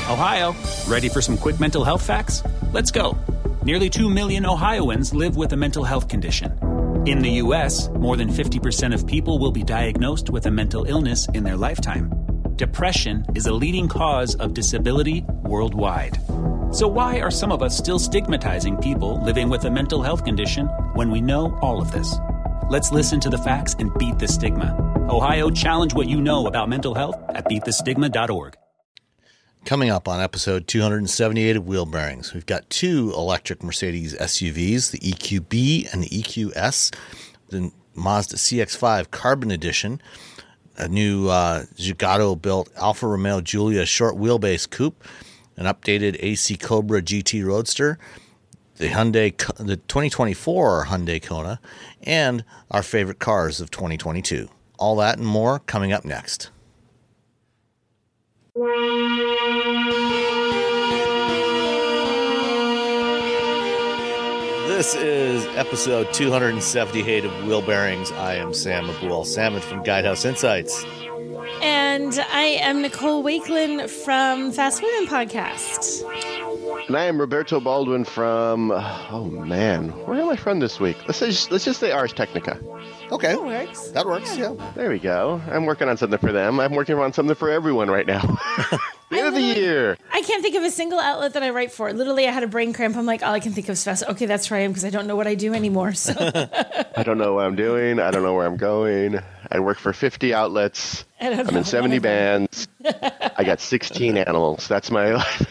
Ohio, ready for some quick mental health facts? Let's go. Nearly 2 million Ohioans live with a mental health condition. In the U.S., more than 50% of people will be diagnosed with a mental illness in their lifetime. Depression is a leading cause of disability worldwide. So why are some of us still stigmatizing people living with a mental health condition when we know all of this? Let's listen to the facts and beat the stigma. Ohio, challenge what you know about mental health at beatthestigma.org. Coming up on episode 278 of Wheel Bearings, we've got two electric Mercedes SUVs, the EQB and the EQS, the Mazda CX-5 Carbon Edition, a new Giugiaro-built Alfa Romeo Giulia short wheelbase coupe, an updated AC Cobra GT Roadster, the 2024 Hyundai Kona, and our favorite cars of 2022. All that and more coming up next. This is episode 278 of Wheel Bearings. I am Sam Abuel-Salmon from Guidehouse Insights. And I am Nicole Wakelin from Fast Women Podcast. And I am Roberto Baldwin from, where am I from this week? Let's just say Ars Technica. Okay. That works. Yeah. There we go. I'm working on something for them. I'm working on something for everyone right now. The end of the year. I can't think of a single outlet that I write for. Literally, I had a brain cramp. I'm like, all I can think of is Fast. Okay, that's where I am because I don't know what I do anymore. So I don't know what I'm doing. I don't know where I'm going. I work for 50 outlets. I'm in 70 bands. I got 16 animals. That's my life.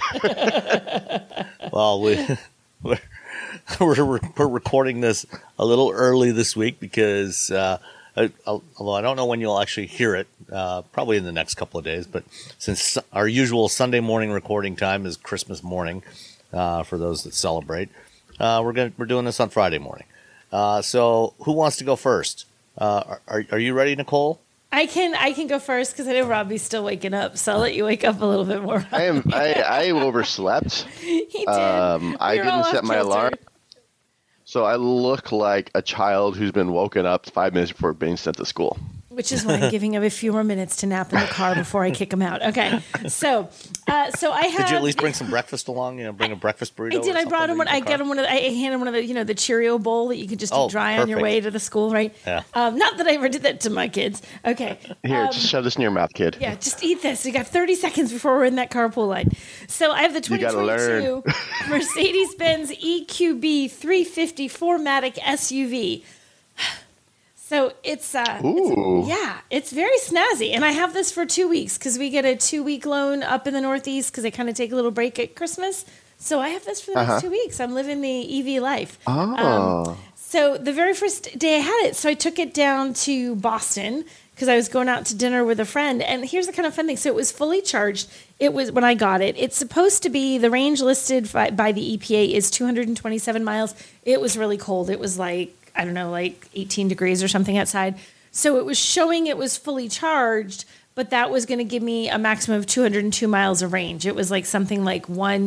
Well, we're recording this a little early this week because, although I don't know when you'll actually hear it, probably in the next couple of days, but since our usual Sunday morning recording time is Christmas morning, for those that celebrate, we're doing this on Friday morning. So who wants to go first? Are you ready, Nicole? I can go first because I know Robbie's still waking up, so I'll let you wake up a little bit more. I overslept. He did. I didn't set my alarm. So I look like a child who's been woken up 5 minutes before being sent to school. Which is why I'm giving him a few more minutes to nap in the car before I kick him out. Okay, so I have. Did you at least bring some breakfast along? Bring a breakfast burrito. I did. I brought him one. I got him one of. I handed him one of the the Cheerio bowl that you could just eat dry on your way to the school, right? Yeah. Not that I ever did that to my kids. Okay. Here, just shove this in your mouth, kid. Yeah, just eat this. You got 30 seconds before we're in that carpool line. So I have the 2022 Mercedes-Benz EQB 350 4MATIC SUV. So it's it's very snazzy, and I have this for 2 weeks because we get a 2-week loan up in the Northeast because they kind of take a little break at Christmas. So I have this for the next 2 weeks. I'm living the EV life. So the very first day I had it, so I took it down to Boston because I was going out to dinner with a friend. And here's the kind of fun thing: so it was fully charged. It was when I got it. It's supposed to be the range listed by the EPA is 227 miles. It was really cold. It was like 18 degrees or something outside. So it was showing it was fully charged, but that was going to give me a maximum of 202 miles of range. It was like something like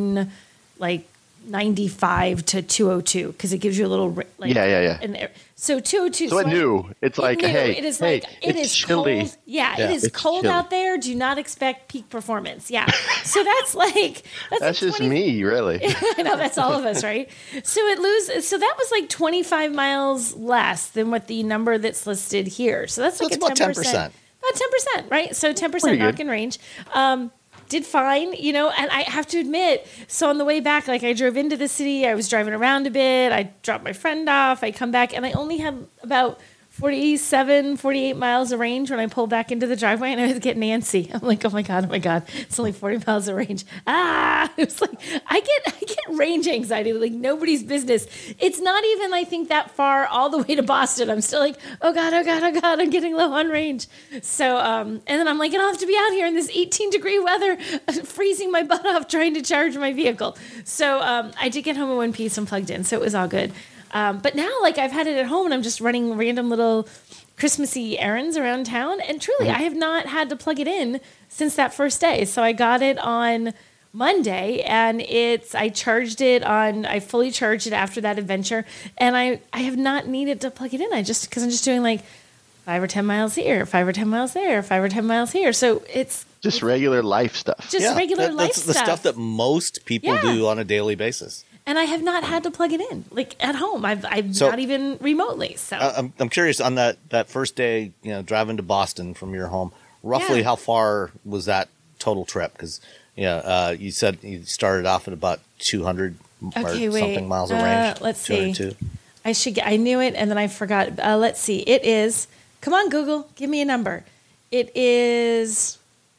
195 to 202 because it gives you a little yeah. So 202. So it knew. It's like, hey, it is like it is chilly. Cold. Yeah, it is cold chilly out there. Do not expect peak performance. Yeah. So that's like that's just me, really. I know that's all of us, right? So So that was like 25 miles less than what the number that's listed here. So that's like about 10%. About 10%, right? So 10% knock in range. Did fine, and I have to admit, so on the way back, like I drove into the city, I was driving around a bit, I dropped my friend off, I come back, and I only had about 47, 48 miles of range when I pulled back into the driveway, and I was getting antsy. I'm like, oh my God, it's only 40 miles of range. It's like, I get range anxiety, like nobody's business. It's not even, I think, that far all the way to Boston. I'm still like, oh God, I'm getting low on range. So, and then I'm like, I don't have to be out here in this 18-degree weather, freezing my butt off trying to charge my vehicle. So I did get home in one piece and plugged in, so it was all good. But now, like, I've had it at home and I'm just running random little Christmassy errands around town. And truly, I have not had to plug it in since that first day. So I got it on Monday and I fully charged it after that adventure. And I have not needed to plug it in. Because I'm just doing like 5 or 10 miles here, 5 or 10 miles there, 5 or 10 miles here. So it's Just regular life stuff. Just regular life stuff. That's the stuff that most people do on a daily basis. And I have not had to plug it in, like at home. I've not even remotely. So I'm curious on that first day, driving to Boston from your home. Roughly, how far was that total trip? Because you said you started off at about 200 something miles of range. Let's see. I knew it, and then I forgot. Let's see. It is. Come on, Google. Give me a number. It is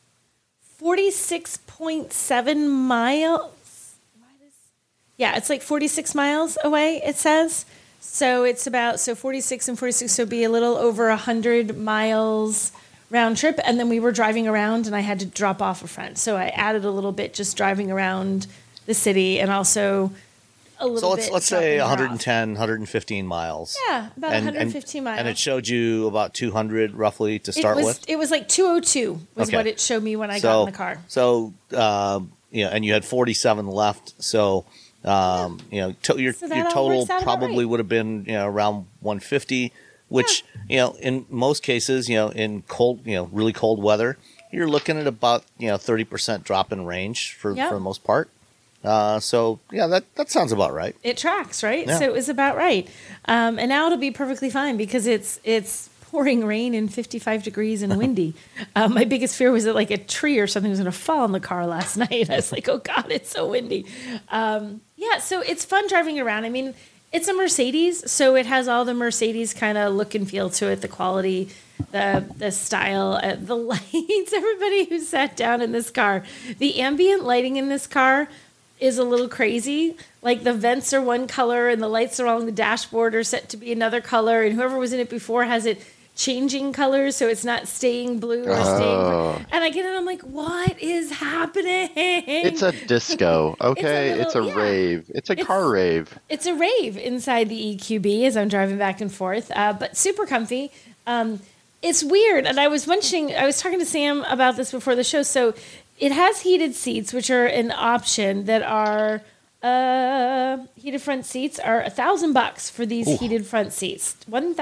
46.7 miles. Yeah, it's like 46 miles away, it says. So it's about 46 and 46, so it'd be a little over 100 miles round trip. And then we were driving around, and I had to drop off a friend. So I added a little bit just driving around the city, and also a little bit. So let's say 110, 115 miles. Yeah, about 115 miles. And it showed you about 200 roughly to start with? It was like 202 was what it showed me when I got in the car. So, and you had 47 left. So, your total probably would have been, around 150, which, in most cases, in cold, really cold weather, you're looking at about, 30% drop in range for the most part. That sounds about right. It tracks, right? Yeah. So it was about right. And now it'll be perfectly fine because it's pouring rain and 55 degrees and windy. My biggest fear was that like a tree or something was going to fall in the car last night. I was like, oh God, it's so windy. So it's fun driving around. I mean, it's a Mercedes, so it has all the Mercedes kind of look and feel to it, the quality, the style, the lights. Everybody who sat down in this car, the ambient lighting in this car is a little crazy. Like the vents are one color and the lights along the dashboard are set to be another color, and whoever was in it before has it changing colors, so it's not staying blue or staying. And I get it, I'm like, what is happening? It's a disco, okay? It's a rave. It's a car rave. It's a rave inside the EQB as I'm driving back and forth, but super comfy. It's weird, and I was talking to Sam about this before the show. So it has heated seats, which are an option that are heated front seats are $1,000 for these heated front seats.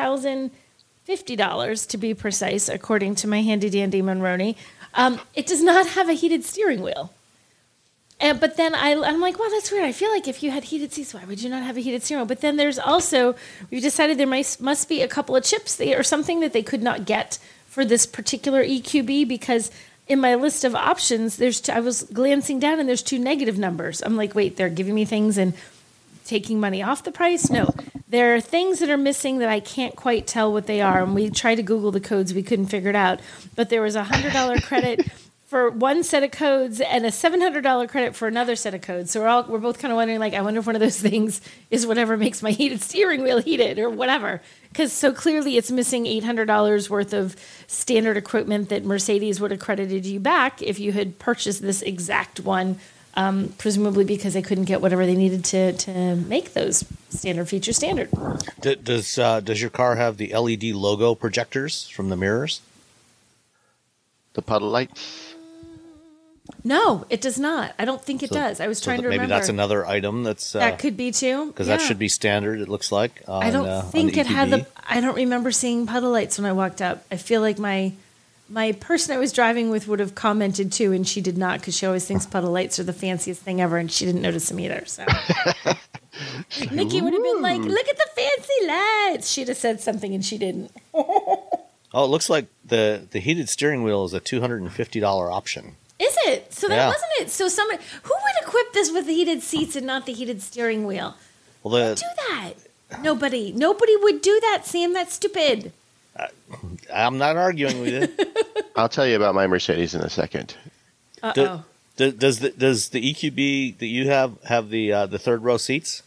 $1,050 to be precise, according to my handy dandy Monroney. It does not have a heated steering wheel. But then I'm like, wow, that's weird. I feel like if you had heated seats, why would you not have a heated steering wheel? But then there's also, we've decided there must be a couple of chips or something that they could not get for this particular EQB, because in my list of options, I was glancing down and there's 2 negative numbers. I'm like, wait, they're giving me things and taking money off the price? No, there are things that are missing that I can't quite tell what they are. And we tried to Google the codes. We couldn't figure it out. But there was a $100 credit for one set of codes and a $700 credit for another set of codes. So we're both kind of wondering, like, I wonder if one of those things is whatever makes my heated steering wheel heated or whatever. Because so clearly it's missing $800 worth of standard equipment that Mercedes would have credited you back if you had purchased this exact one, presumably because they couldn't get whatever they needed to make those standard features standard. Does your car have the LED logo projectors from the mirrors? The puddle lights? No, it does not. I don't think it does. I was trying to remember. Maybe that's another item that could be too. Because that should be standard, it looks like. I don't think it had I don't remember seeing puddle lights when I walked up. I feel like my person I was driving with would have commented too, and she did not, because she always thinks puddle lights are the fanciest thing ever, and she didn't notice them either. So Nikki would have been like, "Look at the fancy lights." She'd have said something, and she didn't. Oh, it looks like the heated steering wheel is a $250 option. Is it? So that wasn't it. So somebody who would equip this with the heated seats and not the heated steering wheel? Well, who would do that? Nobody would do that, Sam. That's stupid. I'm not arguing with you. I'll tell you about my Mercedes in a second. Does the EQB that you have the third row seats?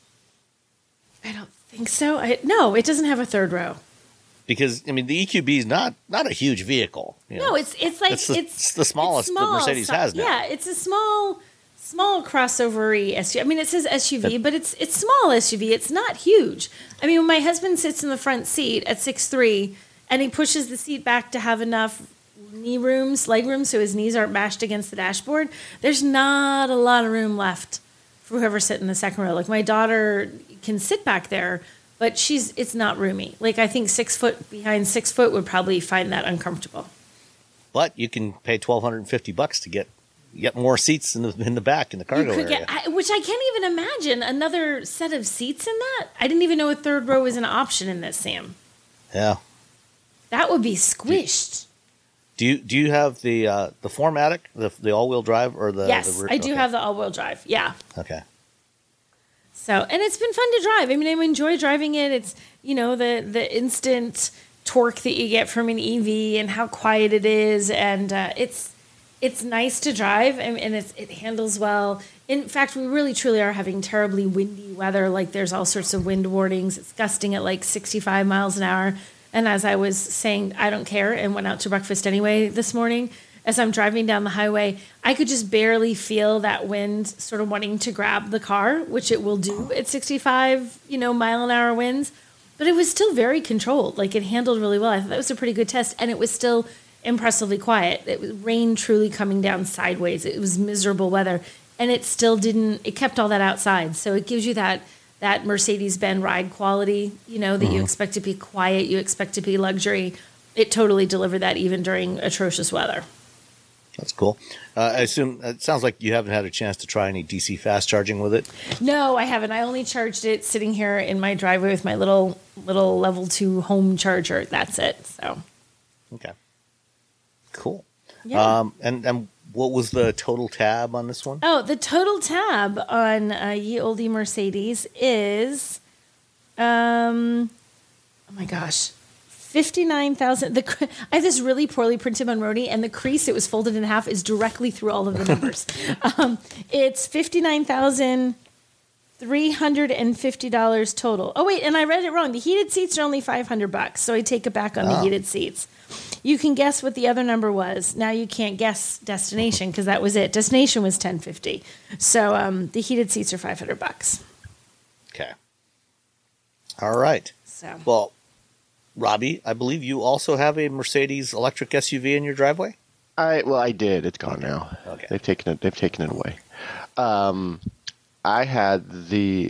I don't think so. No, it doesn't have a third row. Because the EQB is not a huge vehicle. No, it's like it's the smallest that Mercedes has now. Yeah, it's a small crossover-y SUV. It says SUV, but it's small SUV. It's not huge. When my husband sits in the front seat at 6'3", and he pushes the seat back to have enough leg room, so his knees aren't bashed against the dashboard, there's not a lot of room left for whoever's sitting in the second row. Like, my daughter can sit back there, but it's not roomy. Like, I think 6 foot behind 6 foot would probably find that uncomfortable. but you can pay $1,250 to get more seats in the back in the cargo area. Which I can't even imagine another set of seats in that. I didn't even know a third row was an option in this, Sam. Yeah. That would be squished. Do you have the 4MATIC, the all-wheel drive, or the? Yes, I do have the all-wheel drive. Yeah. Okay. So, and it's been fun to drive. I mean, I enjoy driving it. It's the instant torque that you get from an EV and how quiet it is, and it's nice to drive, and it handles well. In fact, we really truly are having terribly windy weather. Like, there's all sorts of wind warnings. It's gusting at like 65 miles an hour. And as I was saying, I don't care, and went out to breakfast anyway this morning, as I'm driving down the highway, I could just barely feel that wind sort of wanting to grab the car, which it will do at 65, mile an hour winds. But it was still very controlled. Like, it handled really well. I thought that was a pretty good test. And it was still impressively quiet. It was rain truly coming down sideways. It was miserable weather. And it still it kept all that outside. So it gives you that Mercedes-Benz ride quality, that you expect to be quiet, you expect to be luxury. It totally delivered that even during atrocious weather. That's cool. I assume it sounds like you haven't had a chance to try any DC fast charging with it. No, I haven't. I only charged it sitting here in my driveway with my little level 2 home charger. That's it. So. Okay. Cool. Yeah. And what was the total tab on this one? Oh, the total tab on Ye Olde Mercedes is, oh my gosh, 59,000. I have this really poorly printed Monroney, and the crease it was folded in half is directly through all of the numbers. It's $59,350 total. Oh wait, and I read it wrong. The heated seats are only $500, so I take it back on the heated seats. You can guess what the other number was. Now you can't guess destination because that was it. Destination was $1,050. So the heated seats are $500. Okay. All right. So. Well, Robbie, I believe you also have a Mercedes electric SUV in your driveway. I did. It's gone now. Okay. They've taken it away. I had the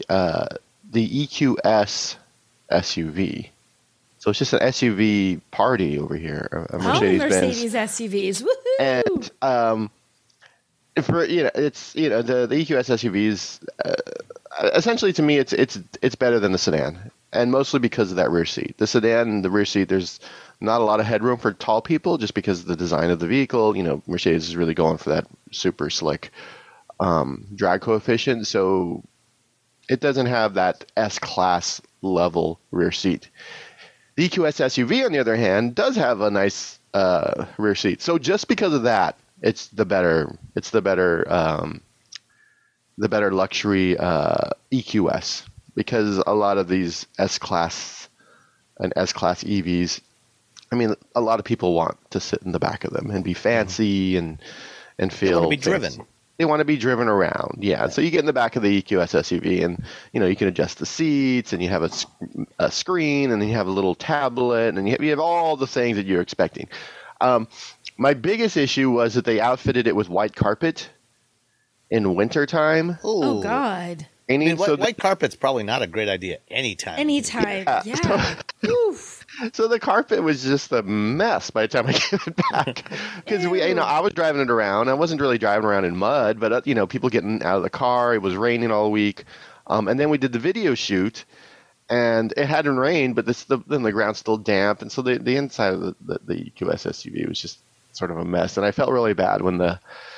EQS SUV. So it's just an SUV party over here. A Mercedes SUVs. Woohoo! And for it's the EQS SUVs. Essentially, to me, it's better than the sedan, and mostly because of that rear seat. The sedan and the rear seat, there's not a lot of headroom for tall people, just because of the design of the vehicle. Mercedes is really going for that super slick drag coefficient, so it doesn't have that S-Class level rear seat. The EQS SUV, on the other hand, does have a nice rear seat. So just because of that, it's the better luxury EQS, because a lot of these S-Class and S-Class EVs, I mean, a lot of people want to sit in the back of them and be fancy and feel. They want to be driven. They want to be driven around, yeah. So you get in the back of the EQS SUV, and you can adjust the seats, and you have a screen, and then you have a little tablet, and you have all the things that you're expecting. My biggest issue was that they outfitted it with white carpet in wintertime. Oh God! White carpet's probably not a great idea anytime. Yeah. Oof. So the carpet was just a mess by the time I gave it back, because I was driving it around. I wasn't really driving around in mud, but people getting out of the car. It was raining all week, and then we did the video shoot, and it hadn't rained, but then the ground's still damp, and so the inside of the EQS SUV was just sort of a mess, and I felt really bad when the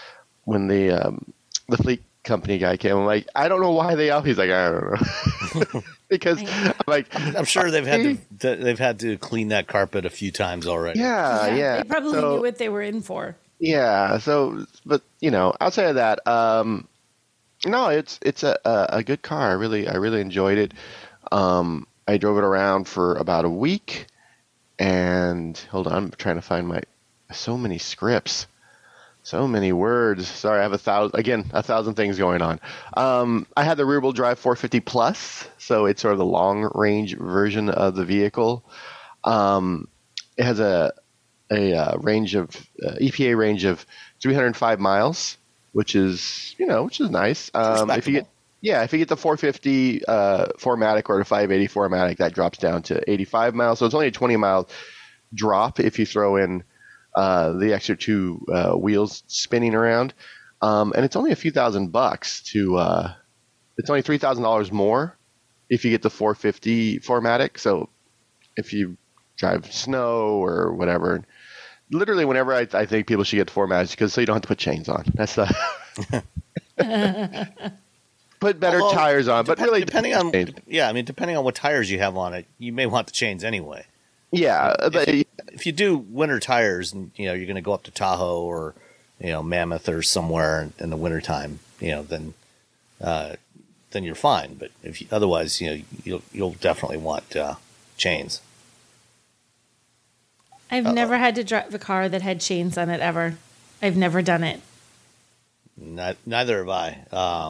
fleet company guy came. I'm like, I don't know why he's like, I don't know. Because I'm sure they've had to clean that carpet a few times already. Yeah. They probably knew what they were in for. Yeah. So, but outside of that, no, it's a good car. I really enjoyed it. I drove it around for about a week, and hold on, I'm trying to find so many scripts. So many words. Sorry, I have 1,000 things going on. I had the rear-wheel drive 450 Plus, so it's sort of the long-range version of the vehicle. It has a range of EPA range of 305 miles, which is nice. If you get the 450 4MATIC or the 580 4MATIC, that drops down to 85 miles. So it's only a 20-mile drop if you throw in the extra two wheels spinning around, and it's only a few $1,000 to. It's only $3,000 more if you get the 450 4MATIC. So if you drive snow or whatever, literally whenever I think people should get the 4MATIC because so you don't have to put chains on. That's the put better tires on. But really, depending on what tires you have on it, you may want the chains anyway. Yeah, if you do winter tires and you're going to go up to Tahoe or Mammoth or somewhere in the wintertime, then you're fine. But if you, otherwise, you'll definitely want chains. I've never had to drive a car that had chains on it ever. I've never done it. Neither have I.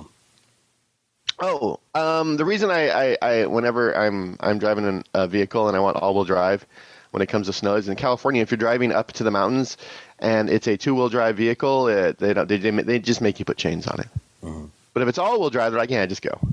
The reason I whenever I'm driving a vehicle and I want all-wheel drive when it comes to snow is in California. If you're driving up to the mountains and it's a two-wheel drive vehicle, they just make you put chains on it. Mm-hmm. But if it's all-wheel drive, they're like, yeah, just go.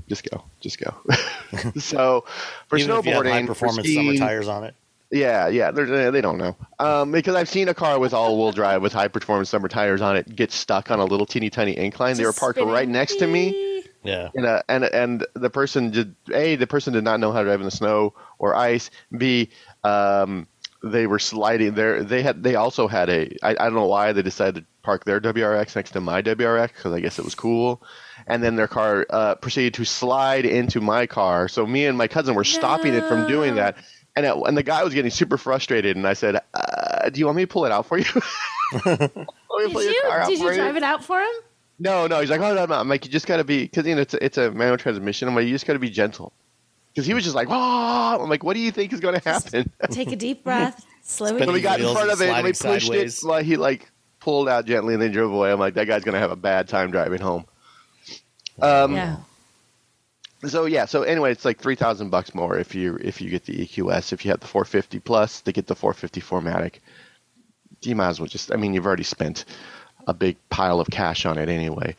So for even snowboarding, if you have high-performance summer tires on it. Yeah, they don't know. Because I've seen a car with all-wheel drive with high-performance summer tires on it get stuck on a little teeny tiny incline. They were parked right next to me. Yeah. And the person did not know how to drive in the snow or ice. B, they were sliding there. They also had I don't know why they decided to park their WRX next to my WRX because I guess it was cool. And then their car proceeded to slide into my car. So me and my cousin were stopping it from doing that. And the guy was getting super frustrated. And I said, "Do you want me to pull it out for you?" Did you drive it out for him? No. He's like, "Oh, no." I'm like, "You just got to be," because it's a manual transmission. I'm like, "You just got to be gentle." Because he was just like, "Oh," I'm like, "What do you think is going to happen?" Take a deep breath, slow it down. So we got in front of it and we pushed it. Like he pulled out gently and then drove away. I'm like, that guy's going to have a bad time driving home. Yeah. So anyway, it's like $3,000 more if you get the EQS. If you have the 450 plus, they get the 450 4MATIC. You might as well you've already spent a big pile of cash on it anyway.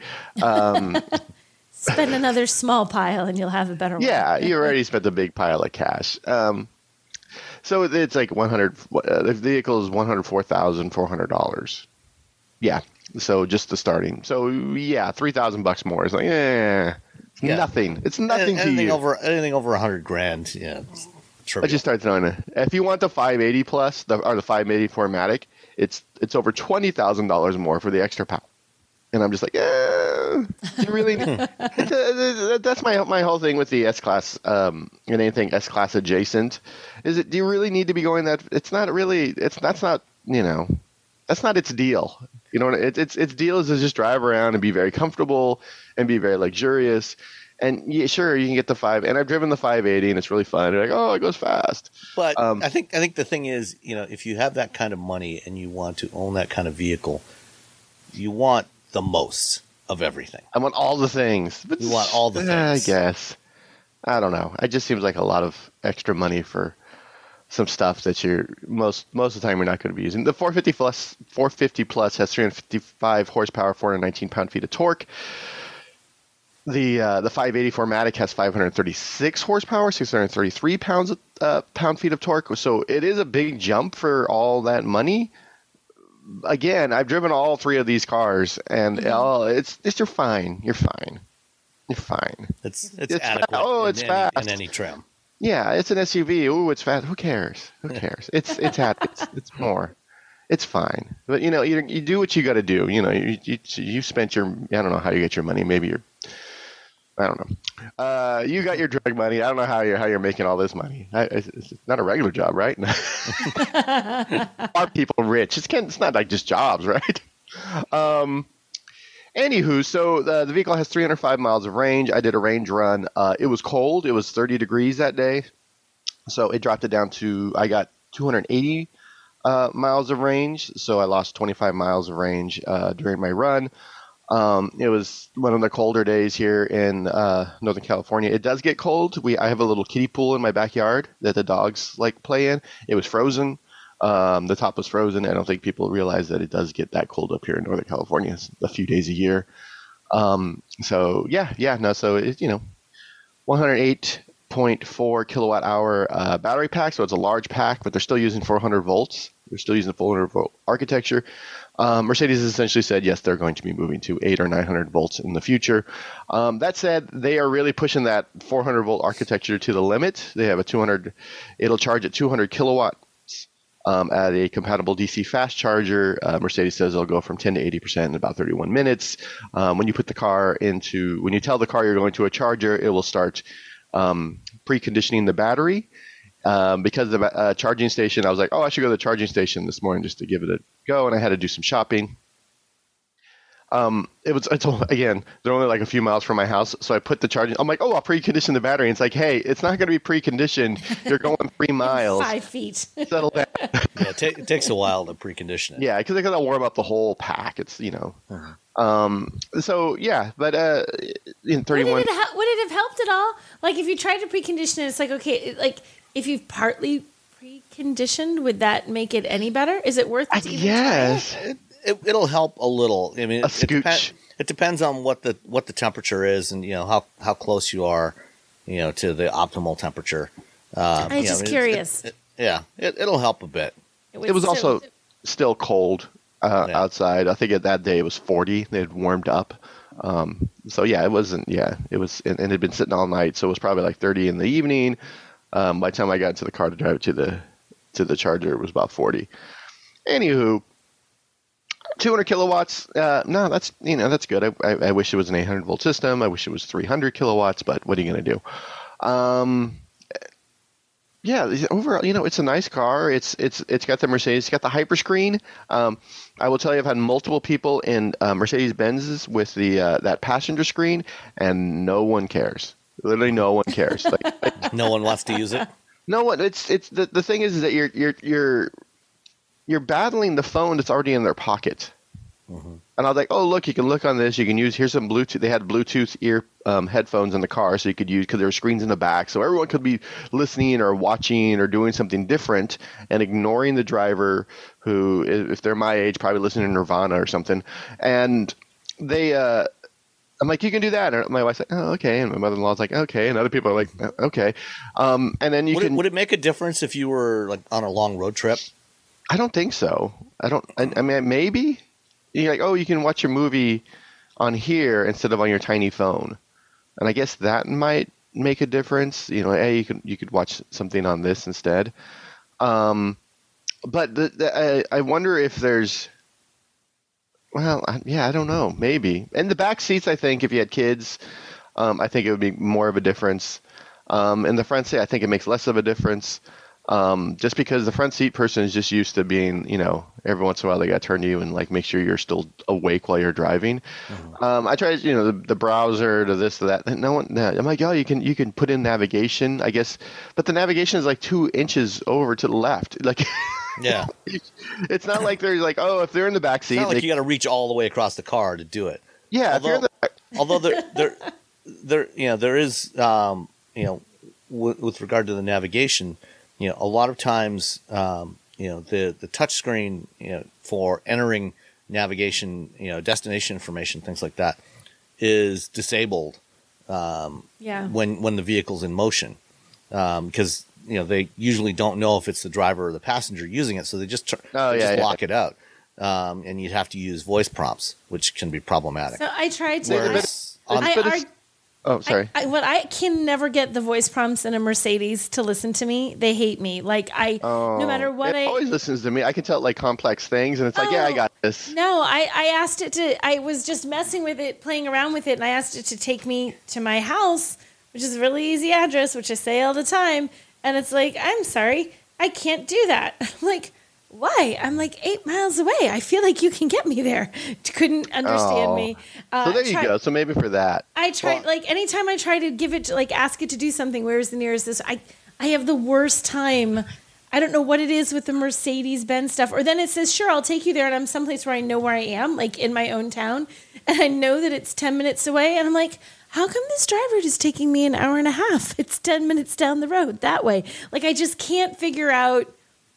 Spend another small pile and you'll have a better one. Yeah, you already spent a big pile of cash. So it's like the vehicle is $104,400. Yeah. So just the starting. So yeah, $3,000 more. It's like, nothing. It's nothing to you. Anything over $100,000. Yeah. I just started throwing it. If you want the 580 plus, the 580 4MATIC, it's over $20,000 more for the extra power. And I'm just like, do you really? That's my whole thing with the S Class and anything S Class adjacent. Do you really need to be going that? It's not really. That's not its deal. Its deal is to just drive around and be very comfortable and be very luxurious. And yeah, sure, you can get the 5. And I've driven the 580, and it's really fun. You're like, oh, it goes fast. But I think the thing is, if you have that kind of money and you want to own that kind of vehicle, you want the most of everything. I want all the things. But you want all the things. I guess. I don't know. It just seems like a lot of extra money for some stuff that you're most of the time you're not going to be using. The 450 plus has 355 horsepower, 419 pound-feet of torque. The 580 4MATIC has 536 horsepower, 633 pound-feet of torque. So it is a big jump for all that money. Again, I've driven all three of these cars, and you're fine. You're fine. It's adequate. It's fast in any trim. Yeah, it's an SUV. Ooh, it's fast. Who cares? It's more. It's fine. But you do what you got to do. You spent your. I don't know how you get your money. Maybe you're. I don't know. You got your drug money. I don't know how you're making all this money. It's not a regular job, right? Are people rich? It's not like just jobs, right? Anywho, so the vehicle has 305 miles of range. I did a range run. It was cold. It was 30 degrees that day. So it dropped it down to, I got 280 miles of range. So I lost 25 miles of range during my run. It was one of the colder days here in Northern California. It does get cold. I have a little kiddie pool in my backyard that the dogs play in. It was frozen. The top was frozen. I don't think people realize that it does get that cold up here in Northern California. It's a few days a year. So it's 108.2 8.4 kilowatt hour battery pack, so it's a large pack, but they're still using 400 volts. They're still using the 400 volt architecture. Mercedes essentially said, yes, they're going to be moving to 800 or 900 volts in the future. That said, they are really pushing that 400 volt architecture to the limit. They have it'll charge at 200 kilowatts at a compatible DC fast charger. Mercedes says it'll go from 10 to 80% in about 31 minutes. When you tell the car you're going to a charger, it will start preconditioning the battery. Because of a charging station, I was like, I should go to the charging station this morning just to give it a go, and I had to do some shopping. Again, they're only like a few miles from my house, so I put the charging. I'm like, I'll precondition the battery. And it's like, hey, it's not going to be preconditioned. You're going 3 miles. 5 feet. Settle down. Yeah, it takes a while to precondition it. Yeah, because they got to warm up the whole pack. It's So yeah, but in 31. Would it have helped at all? Like if you tried to precondition it, it's like okay, like if you've partly preconditioned, would that make it any better? Is it worth it to even Yes. try it? It'll help a little. I mean, A scooch. It depends on what the temperature is, and how close you are, to the optimal temperature. I'm just curious. It'll help a bit. It was also still cold outside. I think that day it was 40. They had warmed up. So yeah, it wasn't. Yeah, it was, and it had been sitting all night, so it was probably like 30 in the evening. By the time I got into the car to drive it to the charger, it was about 40. Anywho. 200 kilowatts. No, that's good. I wish it was an 800 volt system. I wish it was 300 kilowatts, but what are you going to do? Overall, it's a nice car. It's got the Mercedes. It's got the Hyperscreen. I will tell you, I've had multiple people in Mercedes Benzes with that passenger screen, and no one cares. Literally, no one cares. No one wants to use it. No one. It's the thing is that you're battling the phone that's already in their pocket. Mm-hmm. And I was like, oh, look, you can look on this. You can here's some Bluetooth. They had Bluetooth ear headphones in the car, so you could use, because there were screens in the back. So everyone could be listening or watching or doing something different and ignoring the driver who, if they're my age, probably listening to Nirvana or something. And I'm like, you can do that. And my wife's like, oh, okay. And my mother-in-law's like, okay. And other people are like, okay. And then would it make a difference if you were like on a long road trip? I don't think so. I mean, maybe you're like, oh, you can watch your movie on here instead of on your tiny phone, and I guess that might make a difference. Hey, you could watch something on this instead. But I wonder if there's. Well, I don't know. Maybe in the back seats, I think if you had kids, I think it would be more of a difference. In the front seat, I think it makes less of a difference. Just because the front seat person is just used to being, every once in a while they got to turn to you and like make sure you're still awake while you're driving. Mm-hmm. I tried, the browser to this to that. No one. I'm like, you can put in navigation, I guess, but the navigation is like 2 inches over to the left. Like, yeah, it's not like there's like, if they're in the back seat, it's not like you got to reach all the way across the car to do it. Yeah, although there is, with regard to the navigation. A lot of times, the touch screen, for entering navigation, destination information, things like that, is disabled. When the vehicle's in motion, because they usually don't know if it's the driver or the passenger using it, so they just lock it out, and you'd have to use voice prompts, which can be problematic. So I tried to. Oh, sorry. I can never get the voice prompts in a Mercedes to listen to me. They hate me. No matter what it always listens to me. I can tell like complex things, and it's like, I got this. No, I asked it to. I was just messing with it, playing around with it, and I asked it to take me to my house, which is a really easy address, which I say all the time. And it's like, I'm sorry, I can't do that. I'm like, why? I'm like 8 miles away. I feel like you can get me there. Couldn't understand me. So there you go. So maybe for that. I tried, anytime I try to give it, ask it to do something, where's the nearest this? I have the worst time. I don't know what it is with the Mercedes-Benz stuff. Or then it says, sure, I'll take you there. And I'm someplace where I know where I am, like in my own town. And I know that it's 10 minutes away. And I'm like, how come this driver is taking me an hour and a half? It's 10 minutes down the road that way. I just can't figure out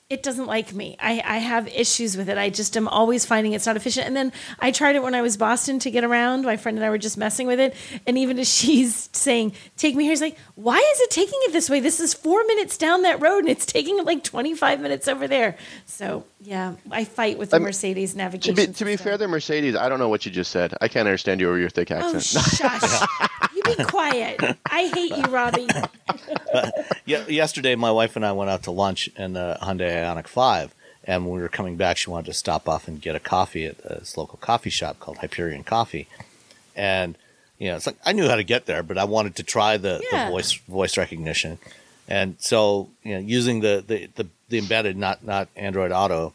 it doesn't like me. I have issues with it. I just am always finding it's not efficient. And then I tried it when I was Boston to get around. My friend and I were just messing with it. And even as she's saying, take me here, he's like, why is it taking it this way? This is 4 minutes down that road and it's taking it like 25 minutes over there. So, yeah, I fight with the Mercedes navigation. To be fair, the Mercedes, I don't know what you just said. I can't understand you over your thick accent. Oh, shush. You be quiet. I hate you, Robbie. Yesterday, my wife and I went out to lunch in the Hyundai Ioniq 5, and when we were coming back, she wanted to stop off and get a coffee at this local coffee shop called Hyperion Coffee. And, it's like I knew how to get there, but I wanted to try the voice recognition. And so, using the embedded, not Android Auto,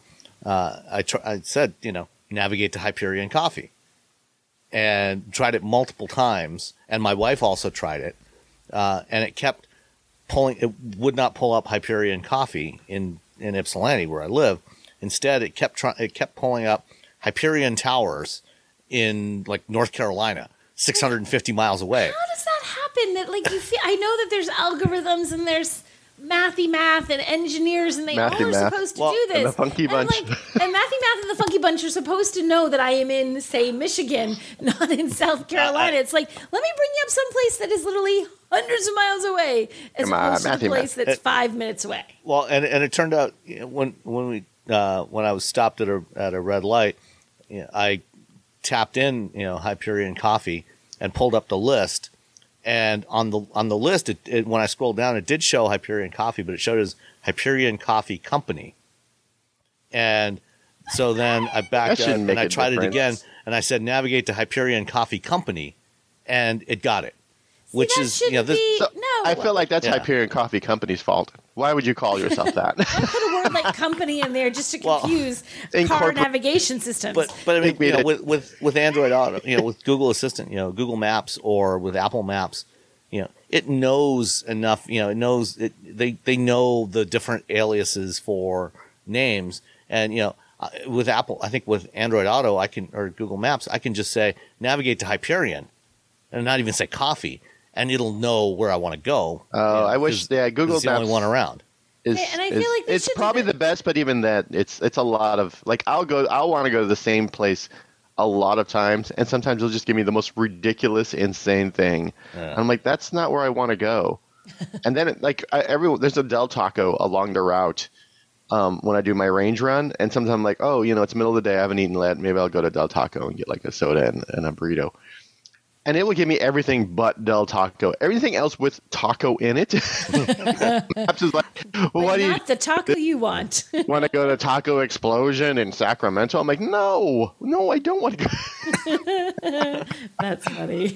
I said, navigate to Hyperion Coffee. And tried it multiple times, and my wife also tried it, and it kept pulling. It would not pull up Hyperion Coffee in Ypsilanti, where I live. Instead, it kept pulling up Hyperion Towers in like North Carolina, 650 miles away. How does that happen? That like you feel? I know that there's algorithms and there's math and engineers, and they all are supposed to do this. And the Funky Bunch. And Math and the Funky Bunch are supposed to know that I am in, say, Michigan, not in South Carolina. It's like, let me bring you up someplace that is literally hundreds of miles away, as opposed to the place that's 5 minutes away. Well, and it turned out when I was stopped at a red light, I tapped in Hyperion Coffee and pulled up the list. And on the list, it when I scrolled down, it did show Hyperion Coffee, but it showed as Hyperion Coffee Company. And so then I backed up and I tried it again, and I said navigate to Hyperion Coffee Company, and it got it. Which is I feel like that's Hyperion Coffee Company's fault. Why would you call yourself that? I put a word like company in there just to confuse car navigation systems. But I mean, with Android Auto, with Google Assistant, Google Maps, or with Apple Maps, it knows enough. It knows they know the different aliases for names, and with Apple, I think with Android Auto, or Google Maps, I can just say navigate to Hyperion, and not even say coffee. And it'll know where I want to go. I wish Google Maps is the only one around. And I feel like it's probably the best, but even that, it's a lot of like I'll want to go to the same place a lot of times, and sometimes it'll just give me the most ridiculous, insane thing. Yeah. And I'm like, that's not where I want to go. And then there's a Del Taco along the route when I do my range run, and sometimes I'm like, it's middle of the day, I haven't eaten yet, maybe I'll go to Del Taco and get like a soda and a burrito. And it will give me everything but Del Taco. Everything else with taco in it. I'm just like, what do you? Not the taco you want. Want to go to Taco Explosion in Sacramento? I'm like, no, I don't want to go. That's funny.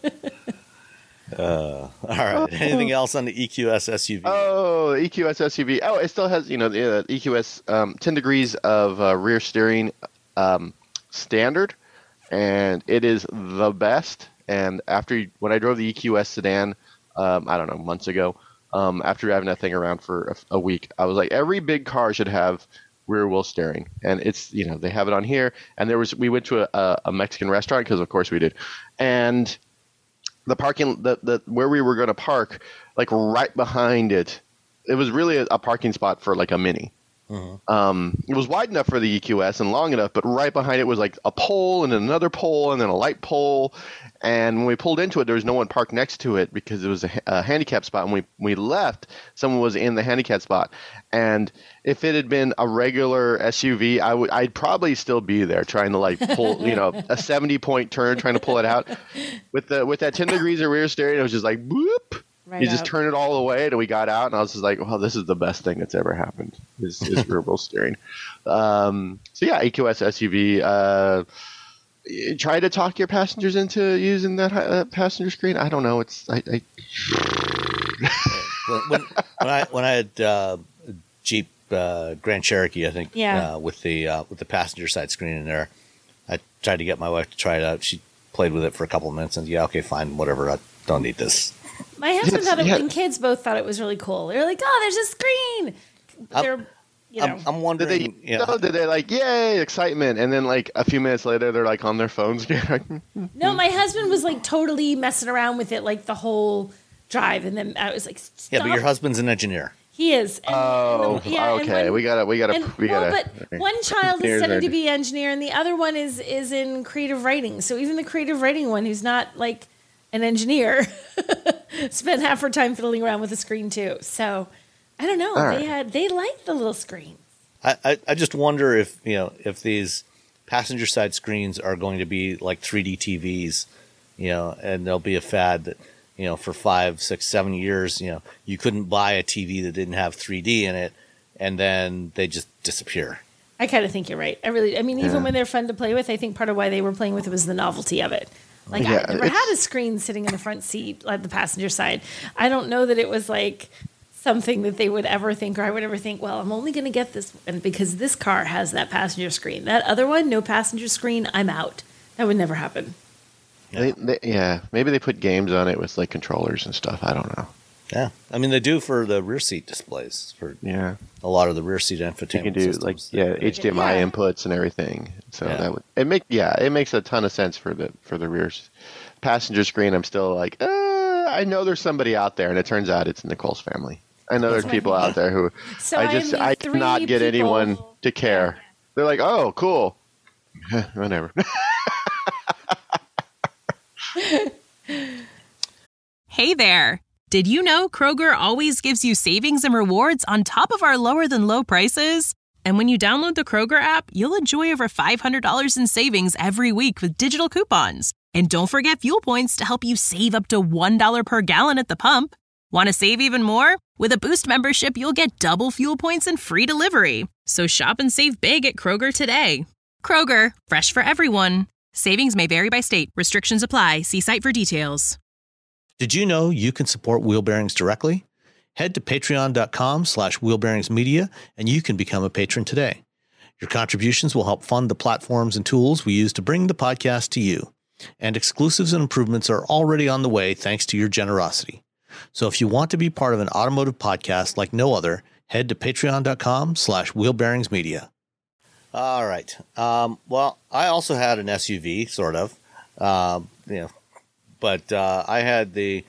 All right. Anything else on the EQS SUV? Oh, the EQS SUV. Oh, it still has, the EQS 10 degrees of rear steering standard. And it is the best. And when I drove the EQS sedan, I don't know, months ago, after driving that thing around for a week, I was like, every big car should have rear wheel steering. And it's, they have it on here. And we went to a Mexican restaurant, because of course we did. And the parking, where we were going to park, like right behind it, it was really a parking spot for like a Mini. It was wide enough for the EQS and long enough, but right behind it was like a pole and another pole and then a light pole. And when we pulled into it, there was no one parked next to it because it was a handicap spot. And we left, someone was in the handicap spot. And if it had been a regular SUV, I'd probably still be there trying to like pull, a 70-point turn, trying to pull it out. With that 10 degrees of rear steering, it was just like whoop. Right, you just turn it all the way, and we got out, and I was just like, well, this is the best thing that's ever happened, is rear wheel steering. So yeah, EQS SUV. Try to talk your passengers into using that passenger screen. I don't know. When I had Jeep Grand Cherokee, I think, with the passenger side screen in there, I tried to get my wife to try it out. She played with it for a couple of minutes, and okay, fine, whatever. I don't need this. My husband thought it, and kids both thought it was really cool. They're like, "Oh, there's a screen." I'm wondering. Did they like, yay, excitement, and then like a few minutes later, they're like on their phones again? No, my husband was like totally messing around with it like the whole drive, and then I was like, "Stop." Yeah, but your husband's an engineer. He is. Okay. We gotta. But one child is studying to be an engineer, and the other one is in creative writing. So even the creative writing one, who's not like an engineer, spent half her time fiddling around with the screen too. So I don't know. They like the little screen. I just wonder if these passenger side screens are going to be like 3D TVs, and there'll be a fad that. For 5, 6, 7 years, you couldn't buy a TV that didn't have 3D in it, and then they just disappear. I kind of think you're right. Even when they're fun to play with, I think part of why they were playing with it was the novelty of it. Like, I never had a screen sitting in the front seat, like the passenger side. I don't know that it was like something that they would ever think, or I would ever think, well, I'm only going to get this one because this car has that passenger screen. That other one, no passenger screen, I'm out. That would never happen. Maybe they put games on it with like controllers and stuff. I don't know. Yeah, they do for the rear seat displays. For a lot of the rear seat infotainment you can do systems. HDMI inputs and everything. So that would it makes a ton of sense for the rear passenger screen. I'm still like, I know there's somebody out there, and it turns out it's Nicole's family. I know there's people out there who I cannot get anyone to care. They're like, oh, cool, whatever. Hey there! Did you know Kroger always gives you savings and rewards on top of our lower than low prices? And when you download the Kroger app, you'll enjoy over $500 in savings every week with digital coupons. And don't forget fuel points to help you save up to $1 per gallon at the pump. Want to save even more? With a Boost membership, you'll get double fuel points and free delivery. So shop and save big at Kroger today. Kroger, fresh for everyone. Savings may vary by state. Restrictions apply. See site for details. Did you know you can support Wheel Bearings directly? Head to patreon.com/wheelbearingsmedia and you can become a patron today. Your contributions will help fund the platforms and tools we use to bring the podcast to you. And exclusives and improvements are already on the way thanks to your generosity. So if you want to be part of an automotive podcast like no other, head to patreon.com/wheelbearingsmedia. All right. Well, I also had an SUV, sort of, but I had the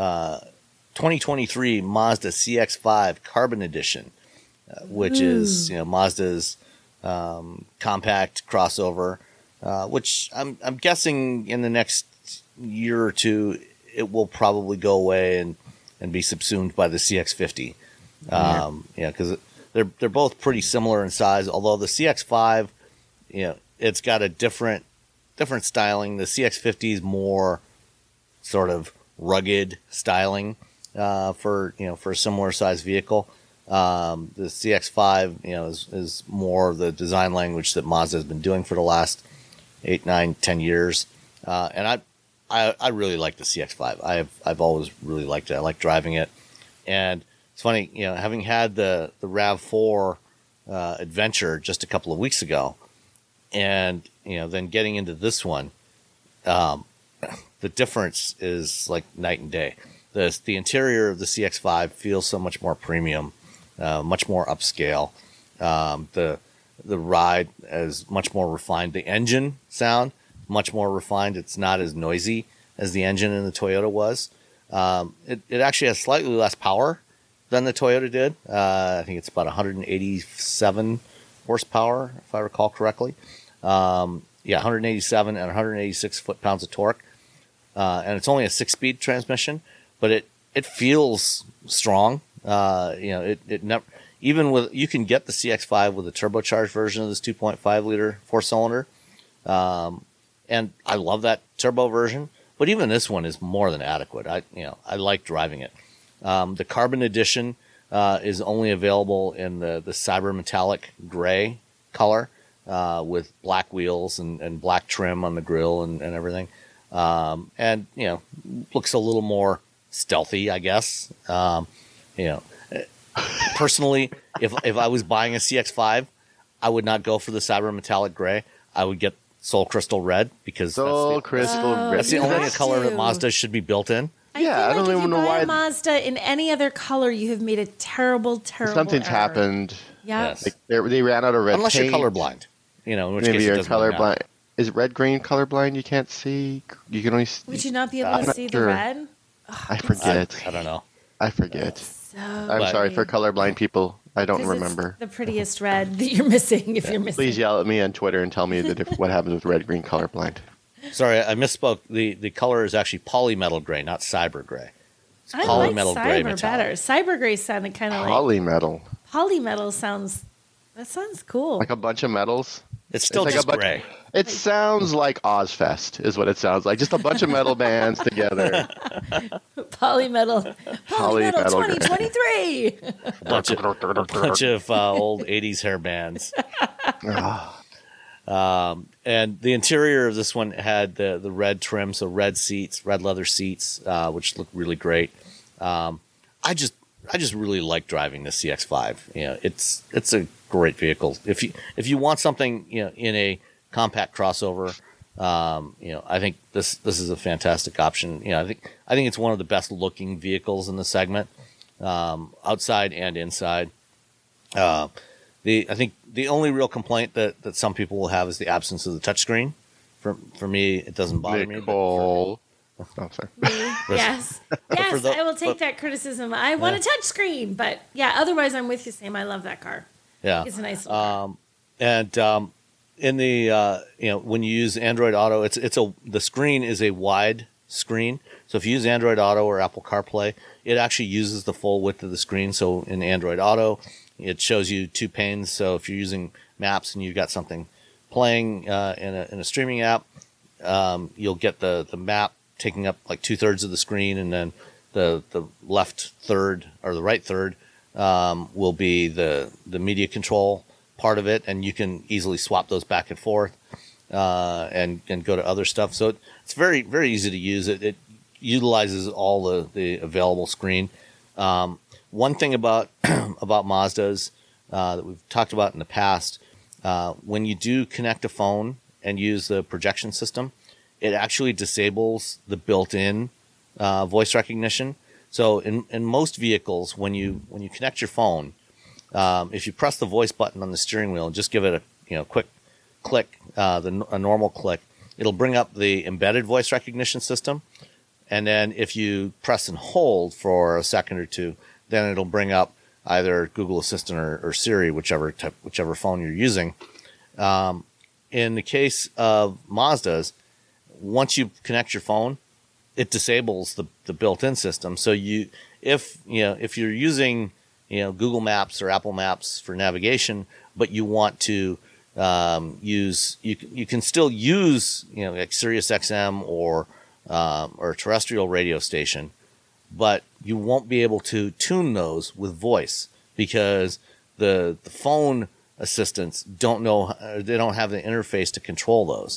2023 Mazda CX-5 Carbon Edition, which is Mazda's compact crossover, which I'm guessing in the next year or two it will probably go away and be subsumed by the CX-50. Because they're both pretty similar in size, although the CX-5, it's got a different styling. The CX-50 is more sort of rugged styling for a similar size vehicle. The CX-5, is more the design language that Mazda has been doing for the last 8, 9, 10 years. And I really like the CX-5. I've always really liked it. I like driving it, and it's funny, having had the RAV4 adventure just a couple of weeks ago, and then getting into this one, the difference is like night and day. The interior of the CX-5 feels so much more premium, much more upscale. The ride is much more refined. The engine sound much more refined. It's not as noisy as the engine in the Toyota was. It actually has slightly less power than the Toyota did. I think it's about 187 horsepower, if I recall correctly. 187 and 186 foot-pounds of torque. And it's only a 6-speed transmission, but it feels strong. It never, even with, you can get the CX-5 with a turbocharged version of this 2.5 liter 4-cylinder. And I love that turbo version, but even this one is more than adequate. I like driving it. The Carbon Edition is only available in the Cyber Metallic Gray color with black wheels and black trim on the grille and everything. And looks a little more stealthy, I guess. Personally, if I was buying a CX-5, I would not go for the Cyber Metallic Gray. I would get Soul Crystal Red because that's the only color that Mazda should be built in. I don't even know why. If you buy a Mazda in any other color, you have made a terrible Something's error. Happened. Yeah. Yes. Like they ran out of red Unless paint. you're colorblind. In which Maybe case you're it doesn't really colorblind. matter. Is red green colorblind? You can't see. You can only see. Would you not be able to see the red? I forget. I don't know. I forget. I'm sorry for colorblind people. I don't remember. It's the prettiest red that you're missing if you're missing. Please yell at me on Twitter and tell me what happens with red-green colorblind. Sorry, I misspoke. The color is actually polymetal gray, not cyber gray. It's I polymetal like gray cyber metallic. better. Cyber gray sounded kind of like Polymetal. polymetal sounds cool. Like a bunch of metals. It's still like just a bunch- gray. It sounds like Ozfest is what it sounds like. Just a bunch of metal bands together. Polymetal Polymetal 2023. Bunch of old 80s hair bands. And the interior of this one had the red trim, so red seats, red leather seats, which look really great. I just really like driving the CX-5. You know, it's a great vehicle. If you want something, you know, in a compact crossover, you know, I think this is a fantastic option. You know, I think it's one of the best looking vehicles in the segment, outside and inside. I think the only real complaint that some people will have is the absence of the touchscreen. For me, it doesn't bother me. Oh, sorry. Yes, I will take that criticism. I want a touch screen, but yeah, otherwise I'm with you, Sam. I love that car. Yeah, It's a nice little car. And in the you know, when you use Android Auto, the screen is a wide screen. So if you use Android Auto or Apple CarPlay, it actually uses the full width of the screen. So in Android Auto, it shows you 2 panes. So if you're using Maps and you've got something playing in a streaming app, you'll get the map taking up like 2/3 of the screen, and then the left third or the right third will be the media control part of it, and you can easily swap those back and forth and go to other stuff. So it's very, very easy to use. It utilizes all the available screen. One thing about Mazdas that we've talked about in the past, when you do connect a phone and use the projection system, it actually disables the built-in voice recognition. So in most vehicles, when you connect your phone, if you press the voice button on the steering wheel and just give it a quick click, a normal click, it'll bring up the embedded voice recognition system. And then if you press and hold for a second or two, then it'll bring up either Google Assistant or Siri, whichever phone you're using. In the case of Mazdas, once you connect your phone, it disables the built-in system. So if you're using Google Maps or Apple Maps for navigation, but you want to use you can still use like Sirius XM or a terrestrial radio station, but you won't be able to tune those with voice because the phone assistants don't have the interface to control those.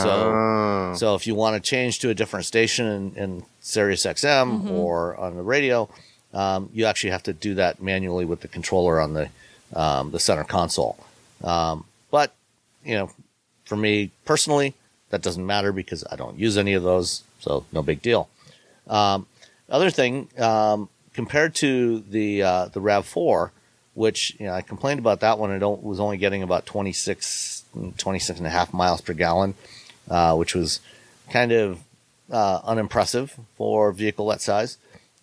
So if you want to change to a different station in Sirius XM or on the radio, you actually have to do that manually with the controller on the center console. But for me personally, that doesn't matter because I don't use any of those, so no big deal. Other thing, compared to the RAV4, which I complained about that one, was only getting about 26 and a half miles per gallon, which was kind of unimpressive for a vehicle that size.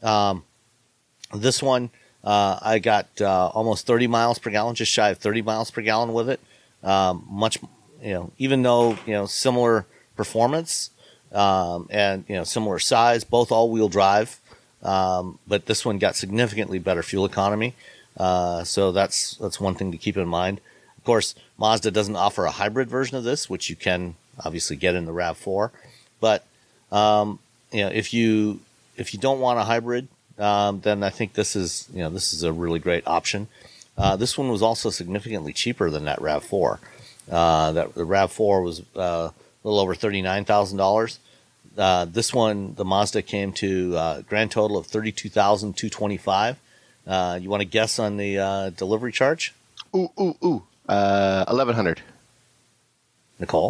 This one, I got almost 30 miles per gallon, just shy of 30 miles per gallon with it. Much, even though similar performance and similar size, both all-wheel drive, but this one got significantly better fuel economy. So that's one thing to keep in mind. Of course, Mazda doesn't offer a hybrid version of this, which you can obviously get in the RAV4. But if you don't want a hybrid, then I think this is a really great option. This one was also significantly cheaper than that RAV4. The RAV4 was a little over $39,000. This one, the Mazda, came to a grand total of $32,225. You want to guess on the delivery charge? Ooh. $1,100. Nicole?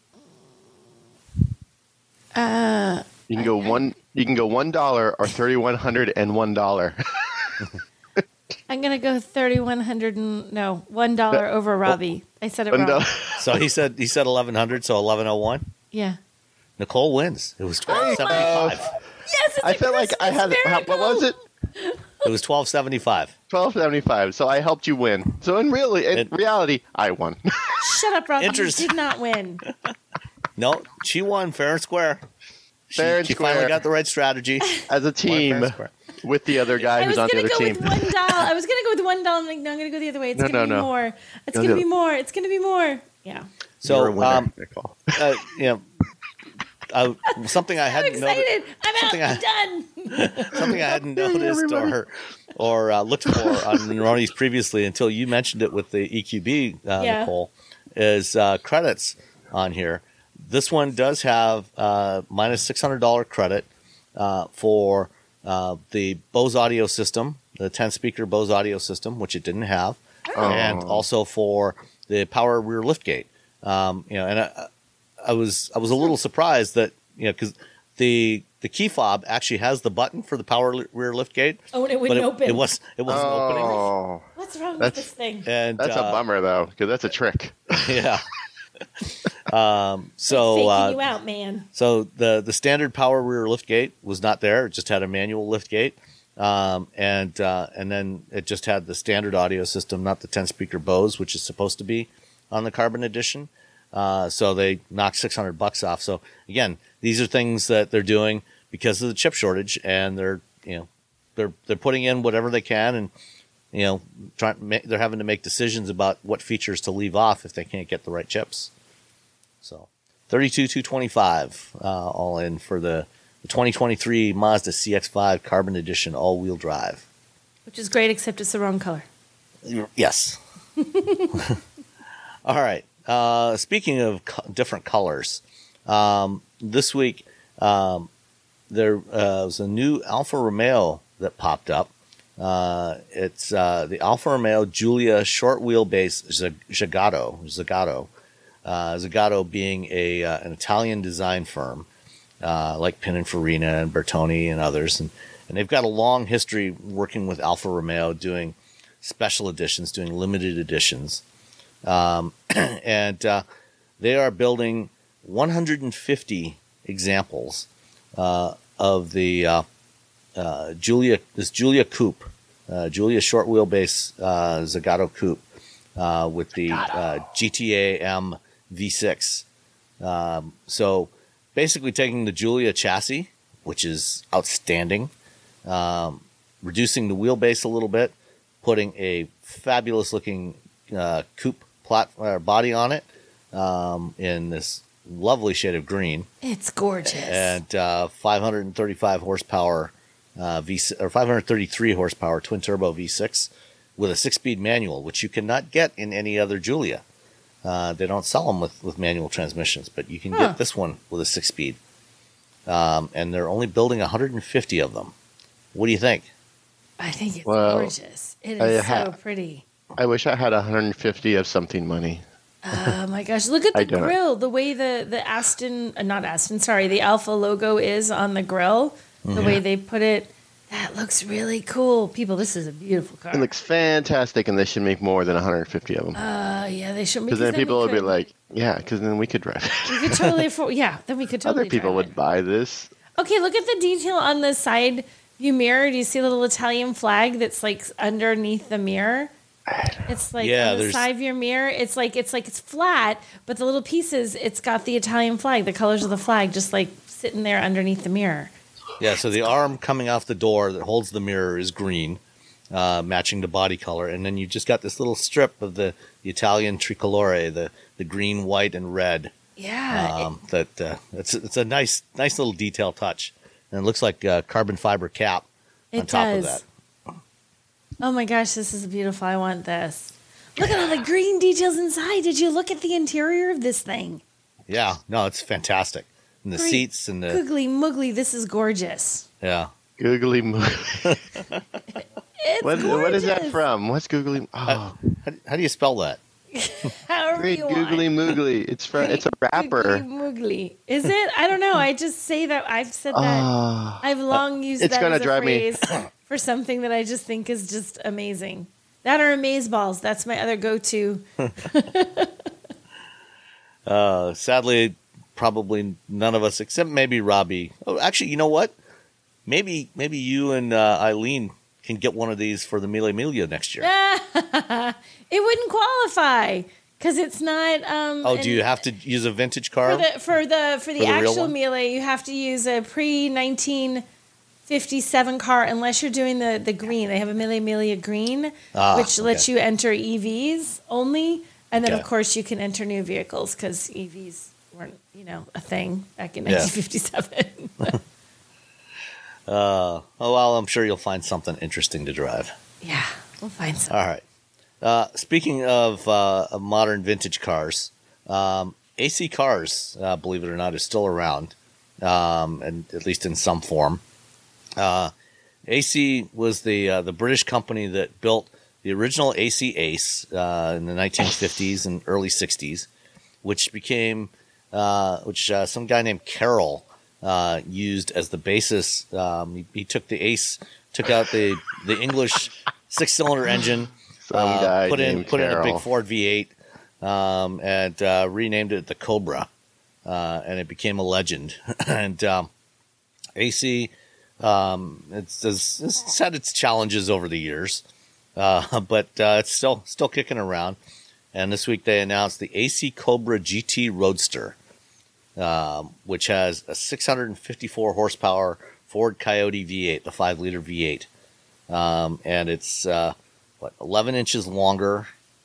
You can go $1 or $3,101. I'm gonna go $1,100 over Robbie. I said it wrong. So he said 1,100, so 1,101. Yeah. Nicole wins. It was $1,275. Yes, it's I felt like I had. What was it? It was $1,275. $1,275. So I helped you win. So in reality, I won. Shut up, Rob. You did not win. No, she won fair and square. She finally got the right strategy. As a team with the other guy who's on the other team. I was going to go with $1. I'm like, no, I'm going to go the other way. It's going to be more. It's going to be more. It's going to be more. Yeah. So, something I hadn't noticed. I'm done. Something I hadn't noticed or looked for on Neronis previously until you mentioned it with the EQB, Nicole, is credits on here. This one does have minus $600 credit for the Bose audio system, the 10-speaker Bose audio system, which it didn't have, and also for the power rear liftgate. And I was a little surprised that because the key fob actually has the button for the power rear liftgate. Oh, and it wouldn't open. It wasn't opening. What's wrong with this thing? And that's a bummer though, because that's a trick. Yeah. Faking you out, man. So the standard power rear liftgate was not there. It just had a manual liftgate. And then it just had the standard audio system, not the 10-speaker Bose, which is supposed to be on the Carbon Edition. So they knocked $600 off. So again, these are things that they're doing because of the chip shortage, and they're putting in whatever they can, and they're having to make decisions about what features to leave off if they can't get the right chips. So $32,225 all in for the 2023 Mazda CX-5 Carbon Edition all-wheel drive. Which is great, except it's the wrong color. Yes. All right. Speaking of different colors, this week there was a new Alfa Romeo that popped up. It's the Alfa Romeo Giulia short wheelbase Zagato. Zagato being an Italian design firm like Pininfarina and Bertoni and others, and they've got a long history working with Alfa Romeo, doing special editions, doing limited editions. And they are building 150 examples of the Giulia coupe, Giulia short wheelbase Zagato coupe with the GTA M V6. So basically taking the Giulia chassis, which is outstanding, reducing the wheelbase a little bit, putting a fabulous looking coupe body on it in this lovely shade of green. It's gorgeous. And 535 horsepower or 533 horsepower twin turbo V6 with a 6-speed manual, which you cannot get in any other Giulia. They don't sell them with manual transmissions, but you can get this one with a 6-speed. And they're only building 150 of them. What do you think? I think it's gorgeous. It is so pretty. I wish I had 150 of something money. Oh my gosh! Look at the grill. The way the Alfa logo is on the grill. The way they put it, that looks really cool. People, this is a beautiful car. It looks fantastic, and they should make more than 150 of them. Yeah, they should. Because then people would be like, yeah, because then we could drive it. We could totally afford. Yeah, then we could totally. Other people would buy this. Okay, look at the detail on the side view mirror. Do you see a little Italian flag that's like underneath the mirror? It's like on the side of your mirror. It's flat, but the little pieces, it's got the Italian flag, the colors of the flag, just like sitting there underneath the mirror. Yeah, so the arm coming off the door that holds the mirror is green, matching the body color, and then you just got this little strip of the Italian tricolore, the green, white, and red. Yeah, it's a nice little detail touch, and it looks like a carbon fiber cap on top of that. Oh my gosh, this is beautiful. I want this. Look at all the green details inside. Did you look at the interior of this thing? Yeah, no, it's fantastic. And the seats and the... Googly moogly, this is gorgeous. Yeah. Googly moogly. What is that from? What's googly... Oh. How do you spell that? However you want. Googly moogly. It's a rapper. Googly moogly. Is it? I don't know. I just say that. I've said that. I've long used that as a phrase for something that I just think is just amazing. That or amazeballs. That's my other go-to. Sadly, probably none of us, except maybe Robbie. Oh, actually, you know what? Maybe you and Eileen can get one of these for the Mille Miglia next year. It wouldn't qualify because it's not. Do you have to use a vintage car for the actual one? Mille? You have to use a pre-1957 car unless you're doing the green. They have a Mille Miglia green, which lets you enter EVs only, and then of course you can enter new vehicles because EVs weren't a thing back in 1957. Well, I'm sure you'll find something interesting to drive. Yeah, we'll find something. All right. Speaking of modern vintage cars, AC Cars, believe it or not, is still around, and at least in some form. AC was the British company that built the original AC Ace in the 1950s and early 60s, which became some guy named Carroll used as the basis. He took the Ace, took out the English 6-cylinder engine, put in a big Ford V8, and renamed it the Cobra, and it became a legend. And AC, it's had its challenges over the years, but it's still kicking around. And this week they announced the AC Cobra GT Roadster, which has a 654 horsepower Ford Coyote V8, the 5-liter V8. And it's 11 inches longer.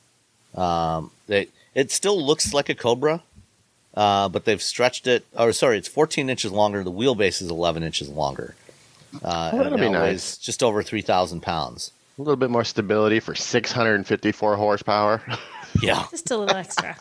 It still looks like a Cobra, but they've stretched it. It's 14 inches longer. The wheelbase is 11 inches longer. That'd be nice. Weighs just over 3,000 pounds. A little bit more stability for 654 horsepower. Yeah, just a little extra.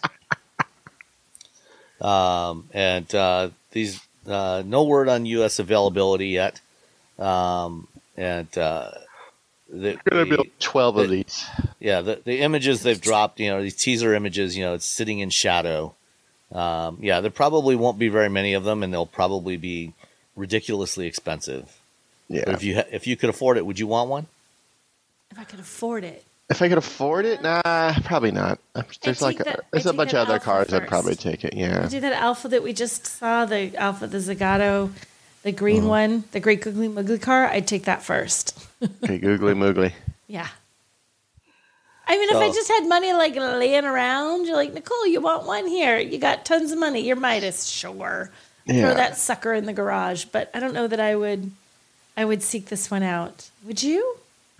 These no word on U.S. availability yet. They're going to build 12 of these. Yeah, the images they've dropped, these teaser images, it's sitting in shadow. There probably won't be very many of them, and they'll probably be ridiculously expensive. Yeah. But if you could afford it, would you want one? If I could afford it. If I could afford it, nah, probably not. There's a bunch of other cars I'd probably take it. Yeah. I do that Alpha that we just saw, the Zagato, the green one, the Great Googly Moogly car. I'd take that first. Great Googly Moogly. Yeah. I mean, if I just had money laying around, you're like, Nicole, you want one? Here, you got tons of money. You're Midas, sure. Yeah. Throw that sucker in the garage. But I don't know that I would seek this one out. Would you?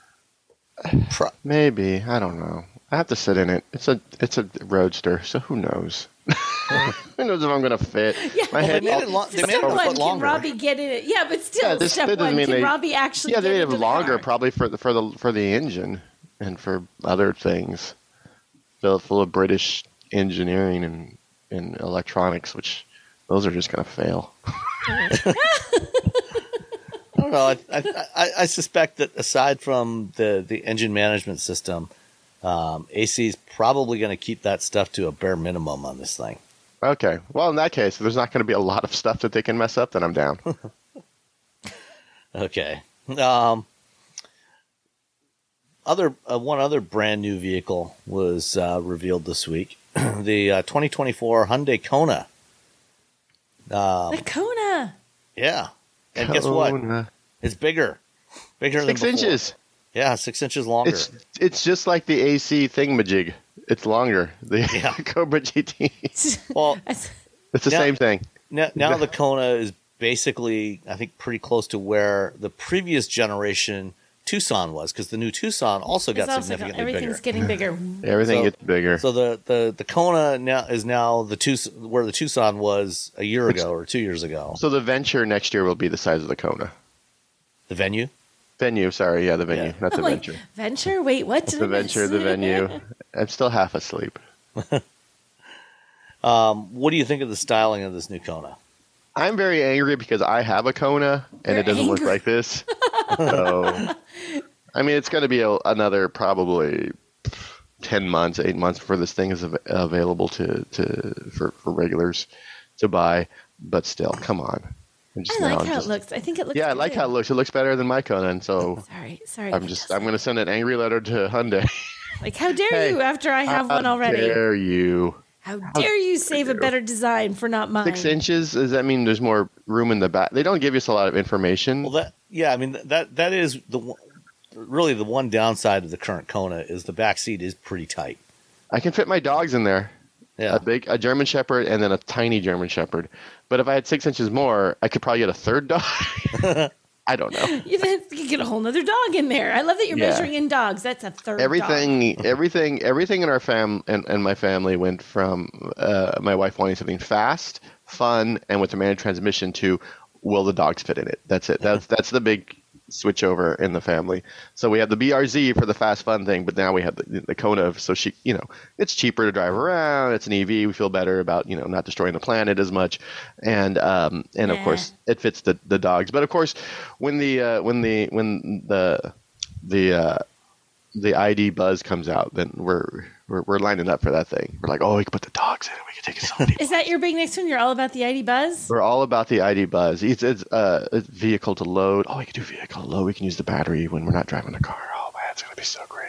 Maybe. I don't know. I have to sit in it. It's a roadster, so who knows? Who knows if I'm going to fit? Yeah. My head. They made it a foot longer. Can Robbie get in it? Yeah, but still, step one. Can Robbie actually? Yeah, they made it longer, car? probably for the engine and for other things. Full of British engineering and electronics, which those are just going to fail. I don't know. I suspect that aside from the engine management system, AC is probably going to keep that stuff to a bare minimum on this thing. Okay. Well, in that case, if there's not going to be a lot of stuff that they can mess up, then I'm down. Okay. One other brand new vehicle was revealed this week. The 2024 Hyundai Kona. The Kona. Yeah. And guess what? It's bigger than before. 6 inches. Yeah, 6 inches longer. It's just like the AC thingamajig. It's longer. The Cobra GT. Well, it's the same thing. Now the Kona is basically, I think, pretty close to where the previous generation Tucson was, because the new Tucson also got significantly bigger. Everything's getting bigger. Everything gets bigger. So the Kona is now where the Tucson was a year ago or 2 years ago. So the Venture next year will be the size of the Kona. The Venue? Venue, sorry. Yeah, the Venue, not the Venture. Venture? Wait, what? The Venture, the Venue. I'm still half asleep. What do you think of the styling of this new Kona? I'm very angry because I have a Kona and it doesn't look like this. So, I mean, it's going to be another probably 10 months, 8 months before this thing is available for regulars to buy. But still, come on. I like how it looks. I think it looks. Yeah, I like how it looks. It looks better than my Kona, and so sorry. I'm going to send an angry letter to Hyundai. Like, how dare you? After I have one already. How dare you? How dare you save a better design for not mine? 6 inches? Does that mean there's more room in the back? They don't give us a lot of information. Well, that is really the one downside of the current Kona is the back seat is pretty tight. I can fit my dogs in there. Yeah. A German Shepherd and then a tiny German Shepherd. But if I had 6 inches more, I could probably get a third dog. I don't know. You could get a whole nother dog in there. I love that you're measuring in dogs. That's a third dog. Everything in our and my family went from my wife wanting something fast, fun, and with a manual transmission to will the dogs fit in it? That's it. That's the big switch over in the family. So we have the BRZ for the fast fun thing, but now we have the Kona. So she, it's cheaper to drive around. It's an EV. We feel better about, not destroying the planet as much. And of course it fits the dogs. But of course, when the ID Buzz comes out, then we're lining up for that thing. We're like, oh, we can put the dogs in it. We can take it so many. Is that your big next one? You're all about the ID Buzz? We're all about the ID Buzz. It's vehicle to load. Oh, we can do vehicle to load. We can use the battery when we're not driving the car. Oh, man, it's going to be so great.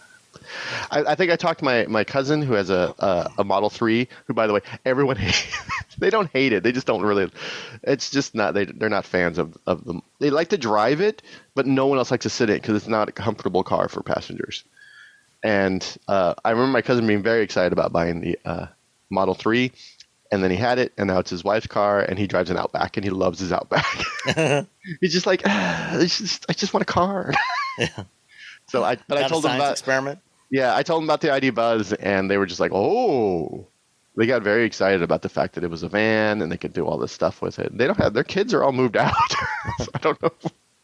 I think I talked to my cousin who has a Model 3, who, by the way, everyone hates. They don't hate it. They just don't really. It's just not. They're not fans of them. They like to drive it, but no one else likes to sit in it because it's not a comfortable car for passengers. And I remember my cousin being very excited about buying the Model 3, and then he had it, and now it's his wife's car, and he drives an Outback, and he loves his Outback. He's just like, I just want a car. Yeah. So I told him about experiment. Yeah, I told them about the ID Buzz, and they were just like, oh. They got very excited about the fact that it was a van, and they could do all this stuff with it. They don't have their kids are all moved out. So I don't know.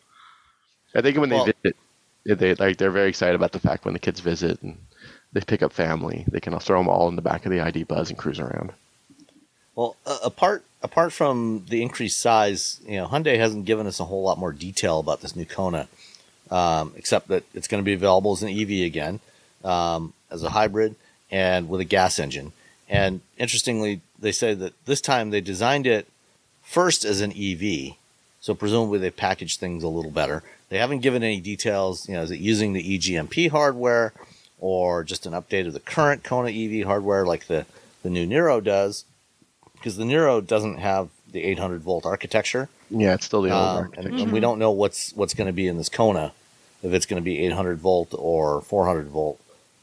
I think when they visit, they're very excited about the fact when the kids visit and they pick up family, they can throw them all in the back of the ID Buzz and cruise around. Well, apart from the increased size, Hyundai hasn't given us a whole lot more detail about this new Kona, except that it's going to be available as an EV again. As a hybrid and with a gas engine. And interestingly, they say that this time they designed it first as an EV. So presumably they packaged things a little better. They haven't given any details. Is it using the eGMP hardware or just an update of the current Kona EV hardware like the new Niro does? Because the Niro doesn't have the 800 volt architecture. Yeah, it's still the old architecture. And we don't know what's going to be in this Kona, if it's going to be 800 volt or 400 volt.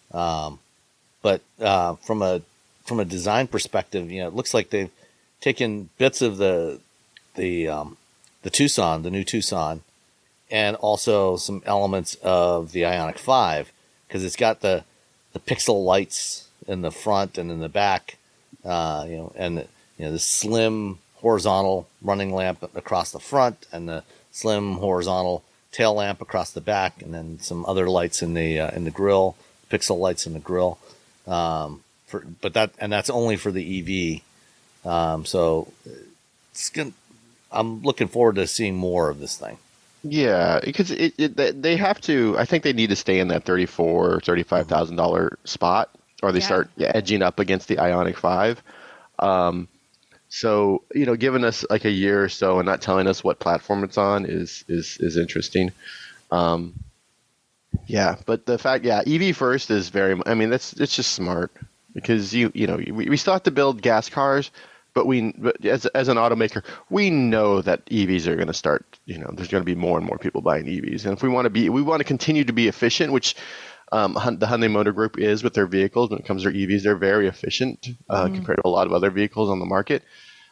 But from a design perspective, it looks like they've taken bits of the Tucson, the new Tucson, and also some elements of the Ioniq 5, because it's got the pixel lights in the front and in the back, and the slim horizontal running lamp across the front and the slim horizontal tail lamp across the back, and then some other lights in the grill. Pixel lights in the grill, but that's only for the EV. So I'm looking forward to seeing more of this thing. Yeah, because they have to. I think they need to stay in that $34,000 or $35,000 spot, or they start edging up against the Ioniq 5. So giving us like a year or so and not telling us what platform it's on is interesting. Yeah, but the fact, EV first is it's just smart, because we still have to build gas cars, but as an automaker, we know that EVs are going to start. There's going to be more and more people buying EVs, and if we want to continue to be efficient, which the Hyundai Motor Group is with their vehicles when it comes to their EVs, they're very efficient compared to a lot of other vehicles on the market.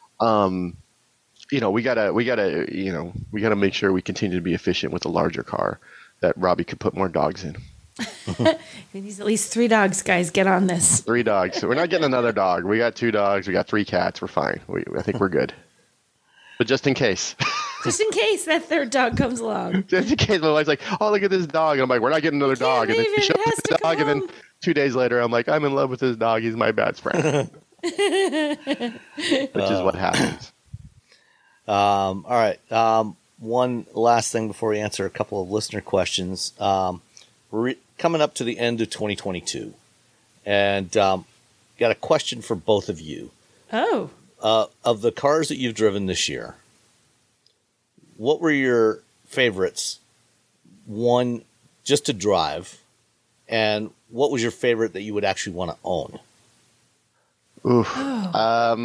We gotta make sure we continue to be efficient with a larger car that Robbie could put more dogs in. He needs at least 3 dogs, guys. Get on this. 3 dogs. We're not getting another dog. We got 2 dogs. We got 3 cats. We're fine. I think we're good. But just in case. Just in case that third dog comes along. Just in case my wife's like, oh, look at this dog. And I'm like, we're not getting another dog. And then she shows me the dog. And then 2 days later, I'm like, I'm in love with this dog. He's my best friend. Which is what happens. All right. One last thing before we answer a couple of listener questions. We're coming up to the end of 2022, and got a question for both of you. Oh. Of the cars that you've driven this year, what were your favorites? One, just to drive, and what was your favorite that you would actually want to own? Oof.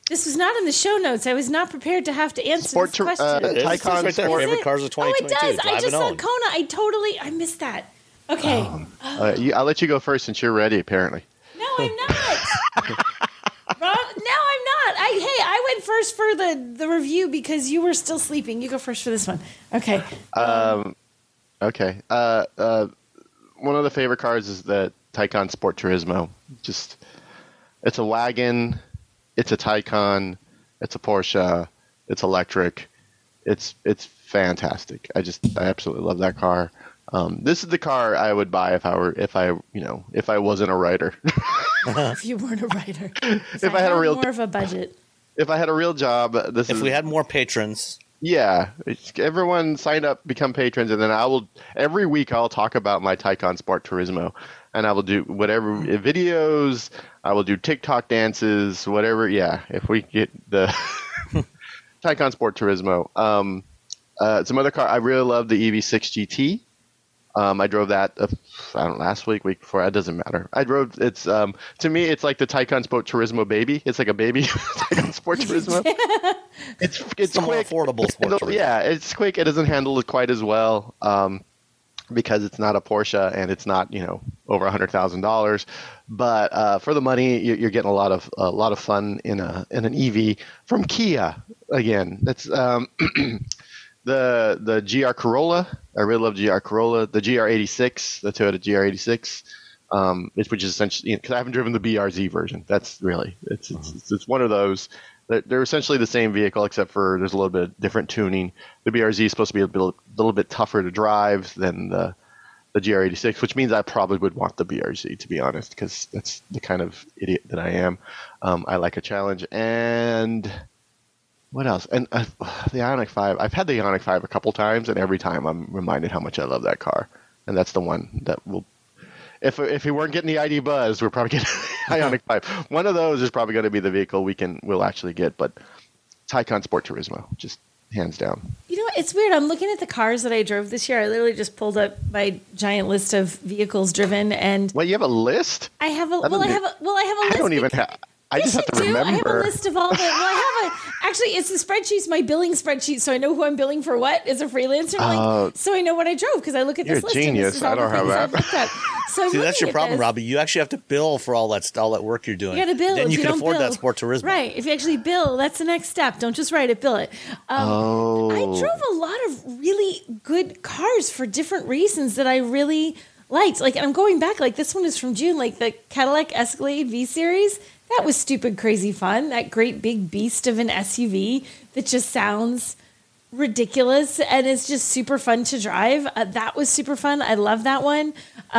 This was not in the show notes. I was not prepared to have to answer this question. Taycan right there. Favorite cars of 2022. Oh, it does. I just saw Kona. I missed that. Okay. I'll let you go first since you're ready, apparently. No, I'm not. Rob, no, I'm not. I went first for the review because you were still sleeping. You go first for this one. Okay. Okay. One of the favorite cars is the Taycan Sport Turismo. It's a wagon. It's a Taycan. It's a Porsche. It's electric. It's fantastic. I absolutely love that car. This is the car I would buy if I wasn't a writer. If you weren't a writer. If I had more of a budget. If I had a real job, if we had more patrons. Yeah, everyone sign up, become patrons, and then every week I'll talk about my Taycan Sport Turismo, and I will do whatever videos. I will do TikTok dances, whatever. Yeah, if we get the Taycan Sport Turismo. Some other car I really love, the EV6 GT. I drove that last week before. It doesn't matter. To me it's like the Taycan Sport Turismo baby. It's like a baby Taycan Sport Turismo. It's quick, more affordable sport turismo. Yeah, it's quick. It doesn't handle it quite as well because it's not a Porsche and it's not over $100,000. But for the money, you're getting a lot of fun in an EV from Kia. Again, that's the GR Corolla. I really love GR Corolla. The GR86, the Toyota GR86, which is essentially, because I haven't driven the BRZ version. That's really, it's one of those. They're essentially the same vehicle, except for there's a little bit different tuning. The BRZ is supposed to be a little bit tougher to drive than the GR86, which means I probably would want the BRZ, to be honest, because that's the kind of idiot that I am. I like a challenge. And what else? And the Ioniq 5. I've had the Ioniq 5 a couple times, and every time I'm reminded how much I love that car. And that's the one that will. If we weren't getting the ID Buzz, we're probably getting the Ioniq 5. One of those is probably going to be the vehicle we'll actually get. But Taycan Sport Turismo, just hands down. It's weird. I'm looking at the cars that I drove this year. I literally just pulled up my giant list of vehicles driven, and you have a list? I have a list. I don't even have. I just have to remember. I have a list of all the. Actually, it's the spreadsheet's my billing spreadsheet, so I know who I'm billing for what as a freelancer. So I know what I drove because I look at this list. You're a genius. I don't have that. So see, that's your problem, Robbie. You actually have to bill for all that work you're doing. You got to bill. Then you can afford bill. that Sport Turismo. Right. If you actually bill, that's the next step. Don't just write it, bill it. I drove a lot of really good cars for different reasons that I really liked. Like, I'm going back. Like, this one is from June. Like the Cadillac Escalade V Series. That was stupid, crazy fun. That great big beast of an SUV that just sounds ridiculous and is just super fun to drive. That was super fun. I love that one.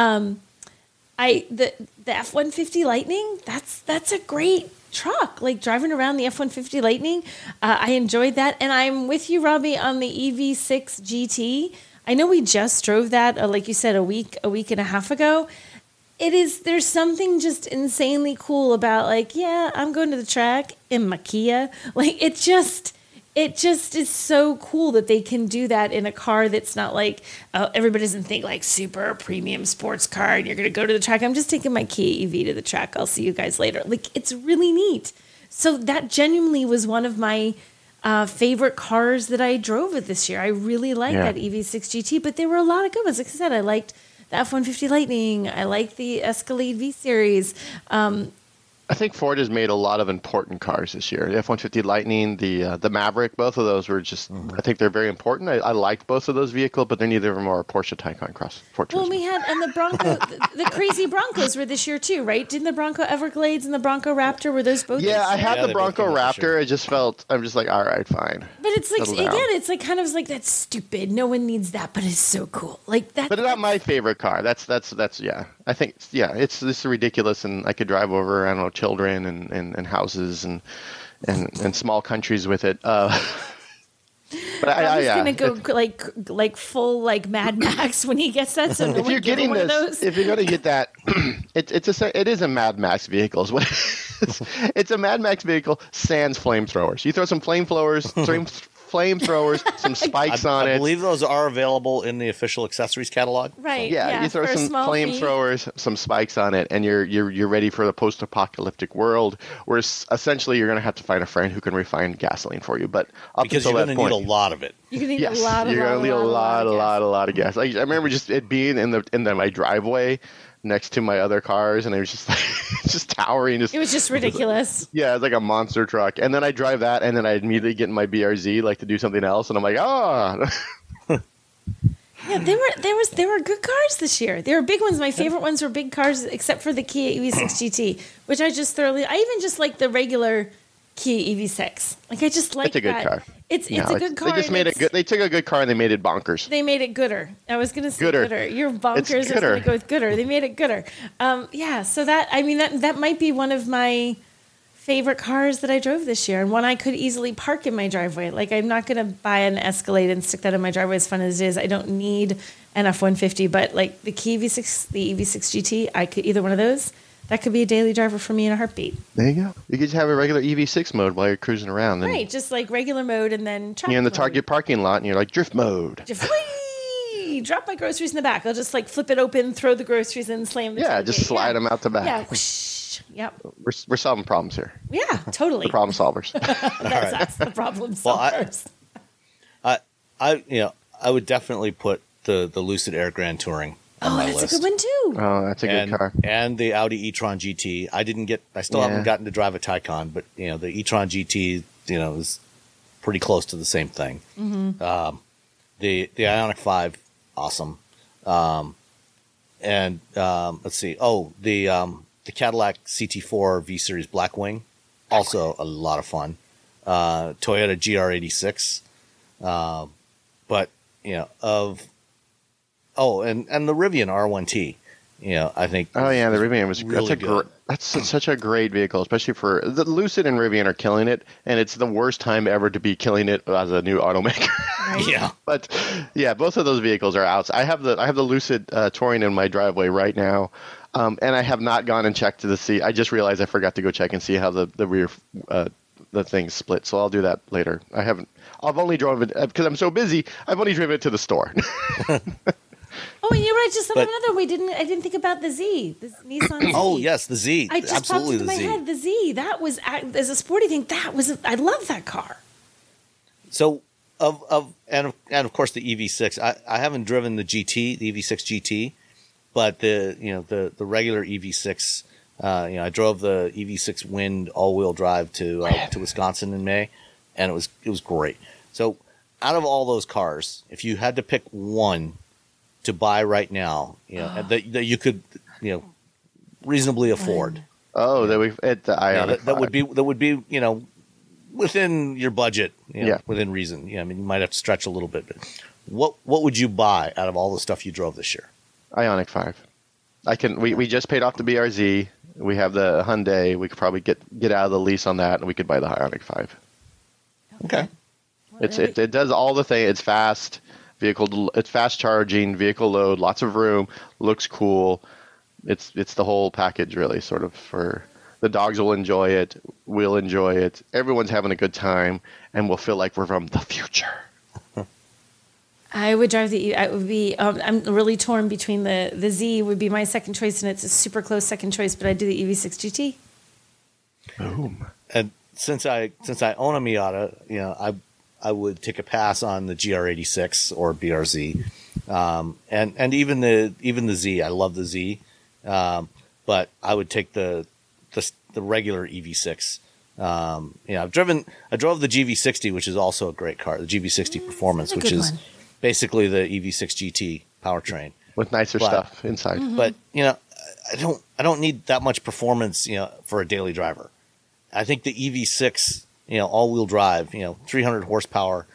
The F-150 Lightning. That's a great truck. Like driving around the F-150 Lightning, I enjoyed that. And I'm with you, Robbie, on the EV6 GT. I know we just drove that, like you said, a week and a half ago. There's something just insanely cool about I'm going to the track in my Kia. Like it just is so cool that they can do that in a car that's not like, everybody doesn't think like super premium sports car and you're going to go to the track. I'm just taking my Kia EV to the track. I'll see you guys later. Like it's really neat. So that genuinely was one of my favorite cars that I drove with this year. I really liked that EV6 GT, but there were a lot of good ones. Like I said, I liked the F-150 Lightning. I like the Escalade V Series. I think Ford has made a lot of important cars this year. The F-150 Lightning, the Maverick, both of those were just, I think they're very important. I liked both of those vehicles, but they're neither of them are Porsche Taycan Cross. Well, we had, and the Bronco, the crazy Broncos were this year too, right? Didn't the Bronco Everglades and the Bronco Raptor, were those both? Yeah, I had the Bronco Raptor. I'm just like, all right, fine. But it's like, again, it's like kind of like, that's stupid. No one needs that, but it's so cool. Like that. But it's not my favorite car. That's yeah. I think, it's ridiculous, and I could drive over, I don't know, children and houses and small countries with it. But I'm just gonna go like full like Mad Max when he gets that. So if you're getting this, those. If you're gonna get that, it is a Mad Max vehicle. It's a Mad Max vehicle sans flamethrowers. You throw some flamethrowers flamethrowers, some spikes on it. I believe those are available in the official accessories catalog. Right. Yeah, you throw some flamethrowers, some spikes on it, and you're ready for the post-apocalyptic world, where essentially you're going to have to find a friend who can refine gasoline for you. But because you're going to need a lot of it. You're going to need yes, a lot of gas. Like, I remember just it being in my driveway next to my other cars, and it was just like just towering. It was just ridiculous. Yeah, it's like a monster truck. And then I drive that, and then I immediately get in my BRZ like to do something else, and I'm like, Yeah, there were good cars this year. There were big ones. My favorite ones were big cars, except for the Kia EV6 GT, which I just thoroughly. I even just like the regular Kia EV6. Like I just like it's a good car. It's a good car. They just made it good. They took a good car and they made it bonkers. They made it gooder. I was going to say gooder. You're bonkers. I was going to go with gooder. They made it gooder. Yeah. So that might be one of my favorite cars that I drove this year, and one I could easily park in my driveway. Like I'm not going to buy an Escalade and stick that in my driveway. As fun as it is, I don't need an F-150. But like the Kia EV6, the EV6 GT, I could either one of those. That could be a daily driver for me in a heartbeat. There you go. You could just have a regular EV6 mode while you're cruising around. Right, just like regular mode and then traffic you're in the mode. Target parking lot and you're like, drift mode. Drop my groceries in the back. I'll just like flip it open, throw the groceries in, slam the tailgate. Just slide them out the back. Yeah, whoosh. Yep. We're solving problems here. Yeah, totally. The problem solvers. That's us, the problem solvers. I would definitely put the Lucid Air Grand Touring on my list. That's a good one too. Oh, that's a good car. And the Audi e-tron GT. I still haven't gotten to drive a Taycan, but the e-tron GT, is pretty close to the same thing. Mm-hmm. The Ioniq 5, awesome. And let's see. Oh, the Cadillac CT4 V Series Blackwing, also a lot of fun. Toyota GR86, but and the Rivian R1T. I think. Oh yeah, the Rivian was really good. That's such a great vehicle, especially for the Lucid and Rivian are killing it, and it's the worst time ever to be killing it as a new automaker. Right. Yeah, but yeah, both of those vehicles are out. I have the Lucid touring in my driveway right now, and I have not gone and checked to see. I just realized I forgot to go check and see how the rear the thing's split. So I'll do that later. I've only driven it because I'm so busy. I've only driven it to the store. Oh, and you're right. Just thought of another. I didn't think about the Z, the Nissan Z. Oh yes, the Z. I just Absolutely popped into my head the Z. That was as a sporty thing. I love that car. So and of course the EV6. I haven't driven the GT, the EV6 GT, but the regular EV6. I drove the EV6 Wind all-wheel drive to Wisconsin in May, and it was great. So out of all those cars, if you had to pick one to buy right now, that you could, reasonably afford. Oh, that we've at the Ioniq. That would be, within your budget, within reason. Yeah, I mean, you might have to stretch a little bit, but what would you buy out of all the stuff you drove this year? Ioniq 5. We just paid off the BRZ. We have the Hyundai. We could probably get out of the lease on that, and we could buy the Ioniq 5. Okay. It does all the things. It's fast. It's fast charging, vehicle load, lots of room, looks cool. It's the whole package, really, sort of. For the dogs will enjoy it, we'll enjoy it. Everyone's having a good time, and we'll feel like we're from the future. I would drive I would be. I'm really torn between the Z would be my second choice, and it's a super close second choice. But I'd do the EV6 GT. Boom. And since I own a Miata, I would take a pass on the GR86 or BRZ, and even the Z. I love the Z, but I would take the regular EV6. I drove the GV60, which is also a great car, the GV60 Performance, which is basically the EV6 GT powertrain with nicer stuff inside. Mm-hmm. But I don't need that much performance, for a daily driver. I think the EV6. All-wheel drive, 300 horsepower,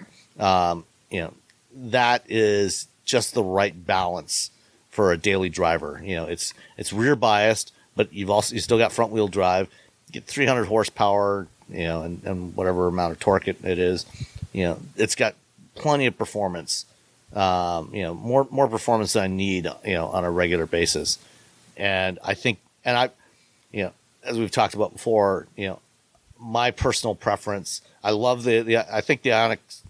that is just the right balance for a daily driver. It's rear biased, but you still got front wheel drive. Get 300 horsepower, and whatever amount of torque it is. It's got plenty of performance. More performance than I need, on a regular basis. And I think, as we've talked about before, my personal preference, I love I think the Ioniq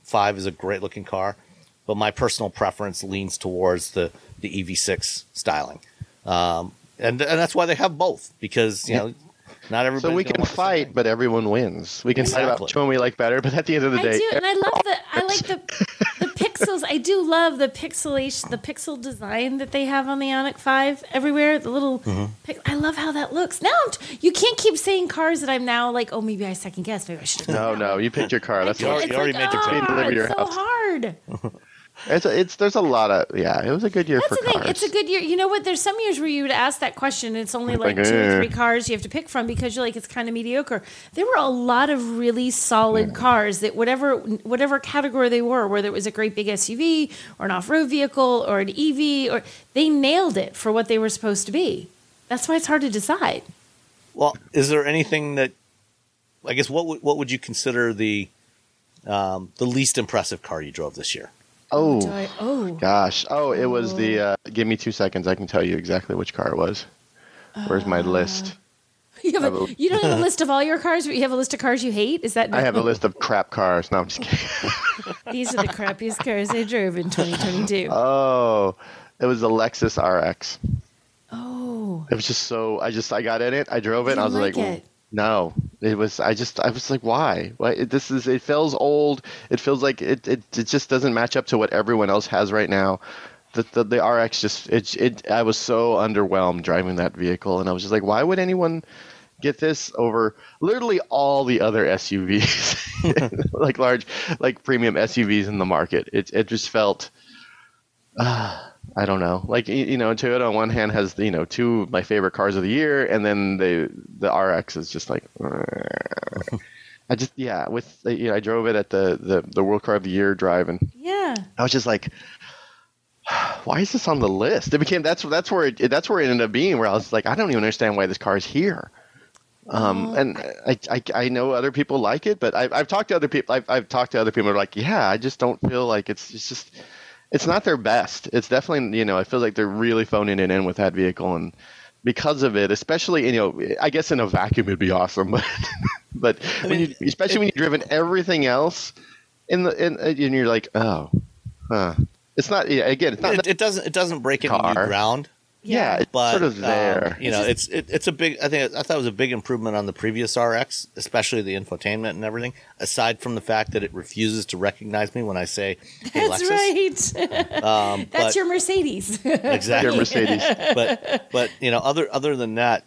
5 is a great looking car, but my personal preference leans towards the EV6 styling. And that's why they have both, because, you know, not everybody. So we can fight, but everyone wins. We can fight about which one we like better, but at the end of the day, and I like the pixels. I do love the pixelation, the pixel design that they have on the Ioniq 5 everywhere. The little, I love how that looks. Now you can't keep saying cars that I'm now like, oh, maybe I second guess. Maybe I should. No, you picked your car. That's you already made the claim. Deliver your It's so hard. There's a lot of it was a good year for That's the thing. cars. It's a good year. You know what? There's some years where you would ask that question, and it's only like 2 or 3 cars you have to pick from because you're like it's kind of mediocre. There were a lot of really solid cars that whatever category they were, whether it was a great big SUV or an off-road vehicle or an EV, or they nailed it for what they were supposed to be. That's why it's hard to decide. Well, is there anything that, I guess, what would you consider the least impressive car you drove this year? Gosh. It was the, give me 2 seconds. I can tell you exactly which car it was. Where's my list? You don't have a list of all your cars, but you have a list of cars you hate? Is that? I have a list of crap cars. No, I'm just kidding. These are the crappiest cars I drove in 2022. Oh, it was the Lexus RX. Oh. It was just so, I got in it. I drove it and I was like, no, it was, I was like, why? It feels old. It feels like it just doesn't match up to what everyone else has right now. The RX I was so underwhelmed driving that vehicle. And I was just like, why would anyone get this over literally all the other SUVs, like premium SUVs in the market? It just felt, I don't know. Like, Toyota on one hand has, 2 of my favorite cars of the year, and then the RX is just like, I drove it at the World Car of the Year drive, and I was just like, why is this on the list? It became that's where it ended up being, where I was like, I don't even understand why this car is here. And I know other people like it, but I've talked to other people. I've talked to other people who are like, I just don't feel like it's not their best. It's definitely, I feel like they're really phoning it in with that vehicle. And because of it, especially, I guess in a vacuum it'd be awesome. But especially when you've driven everything else and you're like, it's not, again, it's not. It doesn't break any new ground. Yeah, it's sort of there. It's a big. I thought it was a big improvement on the previous RX, especially the infotainment and everything. Aside from the fact that it refuses to recognize me when I say, "Hey, That's Lexus." Right. That's your Mercedes. Exactly, your Mercedes. But other than that,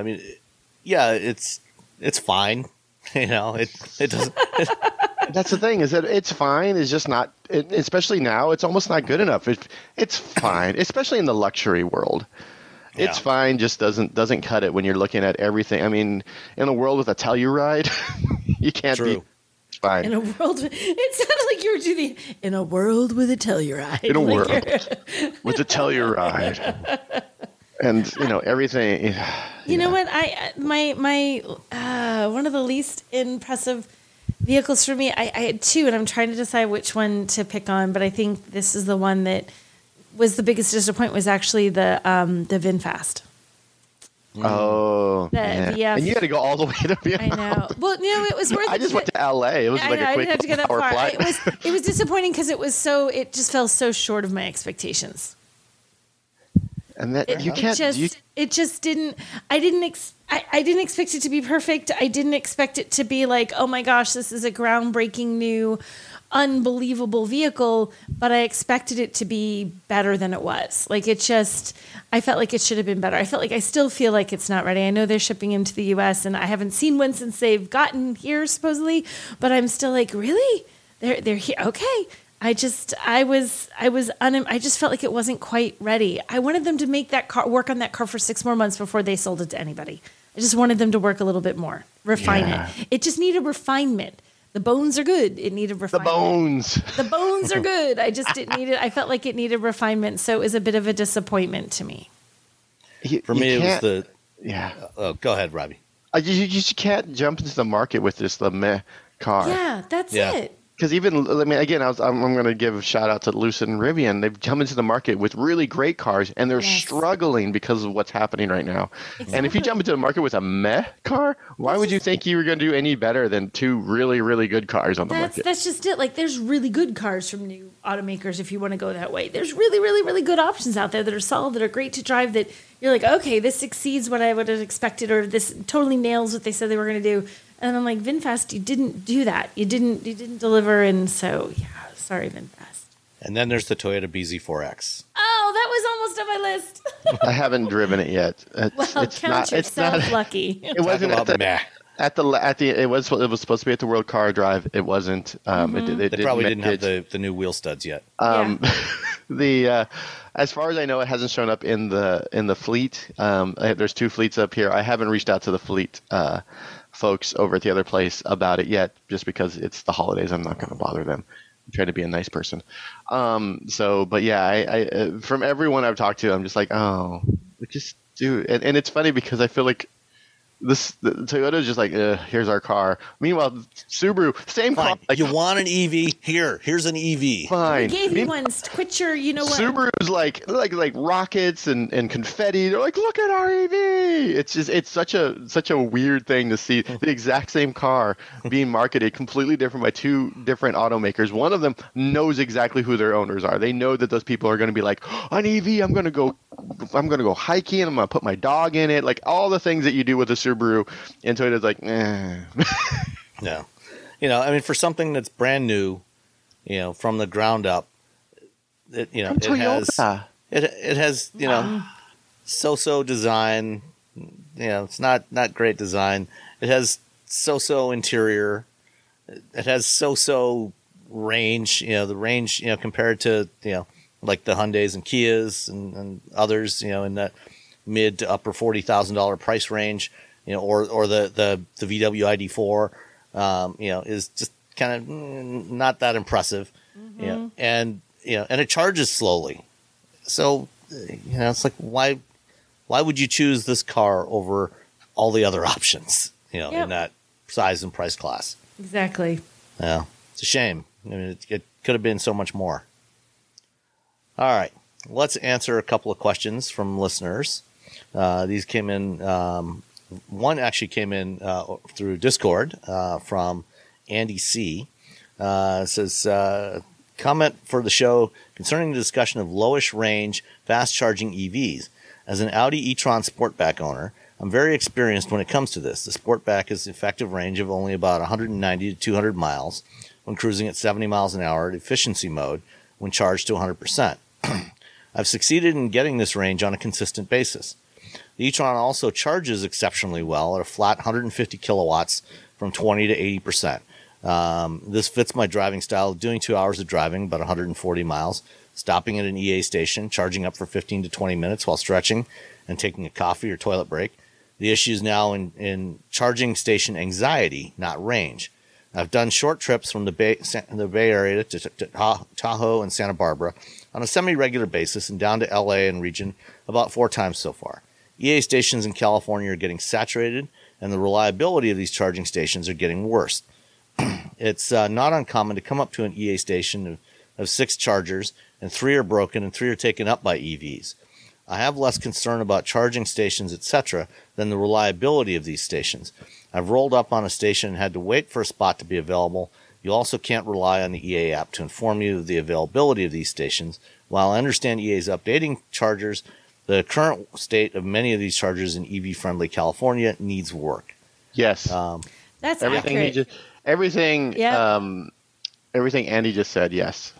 it's fine. It doesn't. That's the thing, is that it's fine. It's just not, especially now, it's almost not good enough. It's fine, especially in the luxury world. It's fine, just doesn't cut it when you're looking at everything. I mean, in a world with a Telluride, you can't be. It's fine. In a world, it sounded like you were doing in a world with a Telluride. In a world with a Telluride. And everything. You know what? My one of the least impressive vehicles for me, I had 2, and I'm trying to decide which one to pick on. But I think this is the one that was the biggest disappointment. Was actually the VinFast. Oh, and you had to go all the way to Vietnam. I know. Well, it was worth it. I just went to LA. It was like a quick I didn't have to get that far. flight. It was disappointing because it just fell so short of my expectations. And that it just didn't. I didn't expect it to be perfect. I didn't expect it to be like, oh my gosh, this is a groundbreaking new, unbelievable vehicle. But I expected it to be better than it was. Like I felt like it should have been better. I still feel like it's not ready. I know they're shipping them to the U.S. and I haven't seen one since they've gotten here supposedly. But I'm still like, really? They're here? Okay. I just felt like it wasn't quite ready. I wanted them to work on that car for 6 more months before they sold it to anybody. I just wanted them to work a little bit more, refine it. It just needed refinement. The bones are good. It needed refinement. The bones are good. I just didn't need it. I felt like it needed refinement, so it was a bit of a disappointment to me. For me, it was the go ahead, Robbie. You can't jump into the market with just the meh car. Yeah, that's it. because even, I mean, again, I'm going to give a shout out to Lucid and Rivian. They've come into the market with really great cars, and they're struggling because of what's happening right now. Exactly. And if you jump into the market with a meh car, why would you think you were going to do any better than two really, really good cars on the market? That's just it. Like, there's really good cars from new automakers if you want to go that way. There's really, really, really good options out there that are solid, that are great to drive, that you're like, okay, this exceeds what I would have expected, or this totally nails what they said they were going to do. And I'm like, VinFast, you didn't do that. You didn't deliver. And so, yeah, sorry, VinFast. And then there's the Toyota BZ4X. Oh, that was almost on my list. I haven't driven it yet. Count yourself lucky. It wasn't it was supposed to be at the World Car Drive. It wasn't. They probably didn't have the new wheel studs yet. As far as I know, it hasn't shown up in the fleet. There's two fleets up here. I haven't reached out to the fleet folks over at the other place about it yet, just because it's the holidays. I'm not going to bother them. I'm trying to be a nice person. But yeah, I from everyone I've talked to, I'm just like, oh, just do it. And it's funny because I feel like the Toyota is just like, here's our car. Meanwhile, Subaru, same car. Like, you want an EV? Here's an EV. Fine. We gave you one. Quit your, you know what? Subaru's like rockets and confetti. They're like, look at our EV. It's such a weird thing to see the exact same car being marketed completely different by two different automakers. One of them knows exactly who their owners are. They know that those people are going to be like, an EV. I'm going to go hiking. I'm going to put my dog in it. Like all the things that you do with a Subaru. And Toyota's like, No. I mean, for something that's brand new, from the ground up, it has so-so design. It's not great design. It has so-so interior. It has so-so range. The range, compared to like the Hyundais and Kias and others, in that mid to upper $40,000 price range. Or the VW ID4, is just kind of not that impressive, and it charges slowly. So, it's like, why would you choose this car over all the other options, in that size and price class? Exactly. Yeah, it's a shame. I mean, it could have been so much more. All right, let's answer a couple of questions from listeners. These came in. One actually came in through Discord from Andy C. Says, comment for the show concerning the discussion of lowish range, fast charging EVs. As an Audi e-tron Sportback owner, I'm very experienced when it comes to this. The Sportback has an effective range of only about 190 to 200 miles when cruising at 70 miles an hour at efficiency mode when charged to 100%. I've succeeded in getting this range on a consistent basis. The e-tron also charges exceptionally well at a flat 150 kilowatts from 20 to 80%. This fits my driving style, doing 2 hours of driving, about 140 miles, stopping at an EA station, charging up for 15 to 20 minutes while stretching and taking a coffee or toilet break. The issue is now in charging station anxiety, not range. I've done short trips from the Bay Area to Tahoe and Santa Barbara on a semi-regular basis and down to LA and region about 4 times so far. EA stations in California are getting saturated, and the reliability of these charging stations are getting worse. It's not uncommon to come up to an EA station of 6 chargers, and 3 are broken and 3 are taken up by EVs. I have less concern about charging stations, etc., than the reliability of these stations. I've rolled up on a station and had to wait for a spot to be available. You also can't rely on the EA app to inform you of the availability of these stations. While I understand EA is updating chargers, the current state of many of these chargers in EV-friendly California needs work. Yes, that's everything accurate. Everything Andy just said. Yes,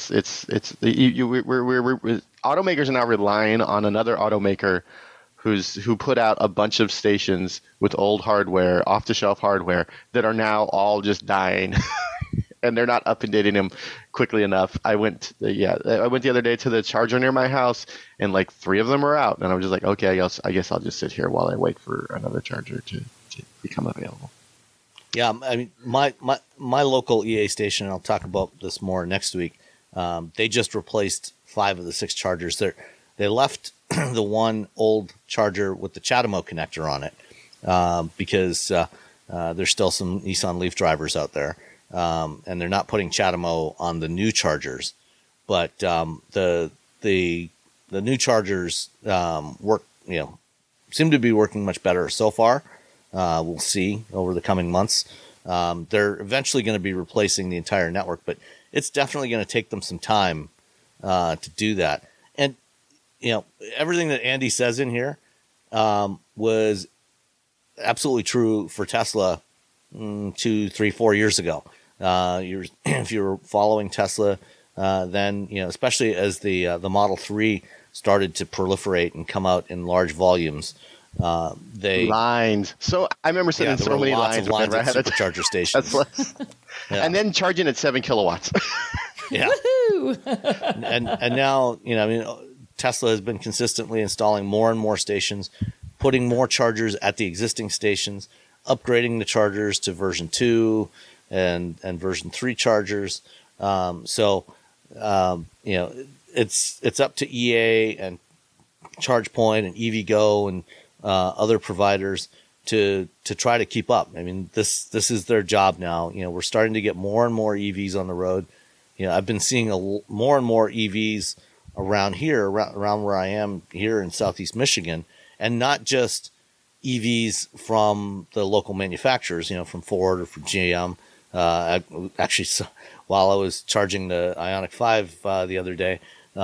we're automakers are now relying on another automaker who put out a bunch of stations with old hardware, off-the-shelf hardware that are now all just dying. And they're not updating them quickly enough. I went the other day to the charger near my house, and like 3 of them are out. And I was just like, okay, I guess I'll just sit here while I wait for another charger to become available. Yeah, I mean, my local EA station, and I'll talk about this more next week, they just replaced 5 of the 6 chargers. They left the one old charger with the CHAdeMO connector on it because there's still some Nissan Leaf drivers out there. and they're not putting CHAdeMO on the new chargers, but the new chargers work, seem to be working much better so far. We'll see over the coming months. They're eventually going to be replacing the entire network, but it's definitely going to take them some time to do that. And everything that Andy says in here was absolutely true for Tesla 2, 3, 4 years ago. If you were following Tesla, then especially as the Model 3 started to proliferate and come out in large volumes, lines. So I remember sitting in so many lines at supercharger stations, and then charging at 7 kilowatts. Yeah, and now Tesla has been consistently installing more and more stations, putting more chargers at the existing stations, upgrading the chargers to version 2 and version 3 chargers. It's up to EA and ChargePoint and EVgo and other providers to try to keep up. I mean, this is their job now. We're starting to get more and more EVs on the road. I've been seeing more and more EVs around here, around where I am here in Southeast Michigan, and not just EVs from the local manufacturers, from Ford or from GM. Actually, while I was charging the Ioniq 5 the other day,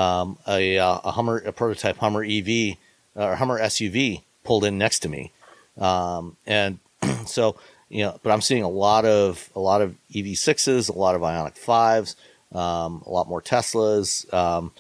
a prototype Hummer EV or Hummer SUV pulled in next to me, and so but I'm seeing a lot of EV6s, a lot of Ioniq 5s, a lot more Teslas, a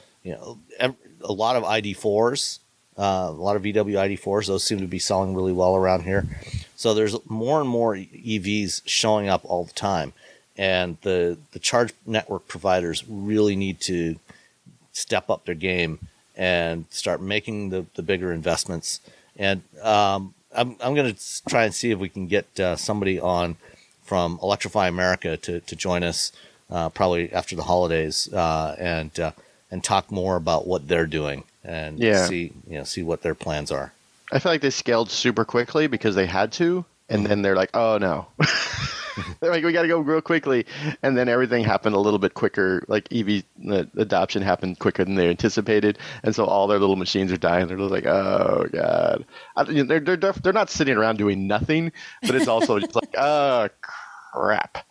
lot of ID4s, a lot of VW ID4s. Those seem to be selling really well around here. So there's more and more EVs showing up all the time, and the charge network providers really need to step up their game and start making the bigger investments. And I'm going to try and see if we can get somebody on from Electrify America to join us probably after the holidays and talk more about what they're doing and see what their plans are. I feel like they scaled super quickly because they had to, and then they're like, oh no. They're like, we got to go real quickly, and then everything happened a little bit quicker. Like EV adoption happened quicker than they anticipated, and so all their little machines are dying. They're like, oh god, they're not sitting around doing nothing, but it's also just like, oh crap.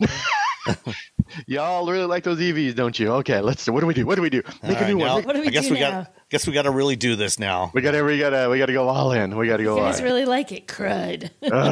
Y'all really like those EVs, don't you? Okay, what do we do? Make a new one. What do we do now? Guess we got to really do this now. We got to go all in. We got to go all in. You guys really like it, crud.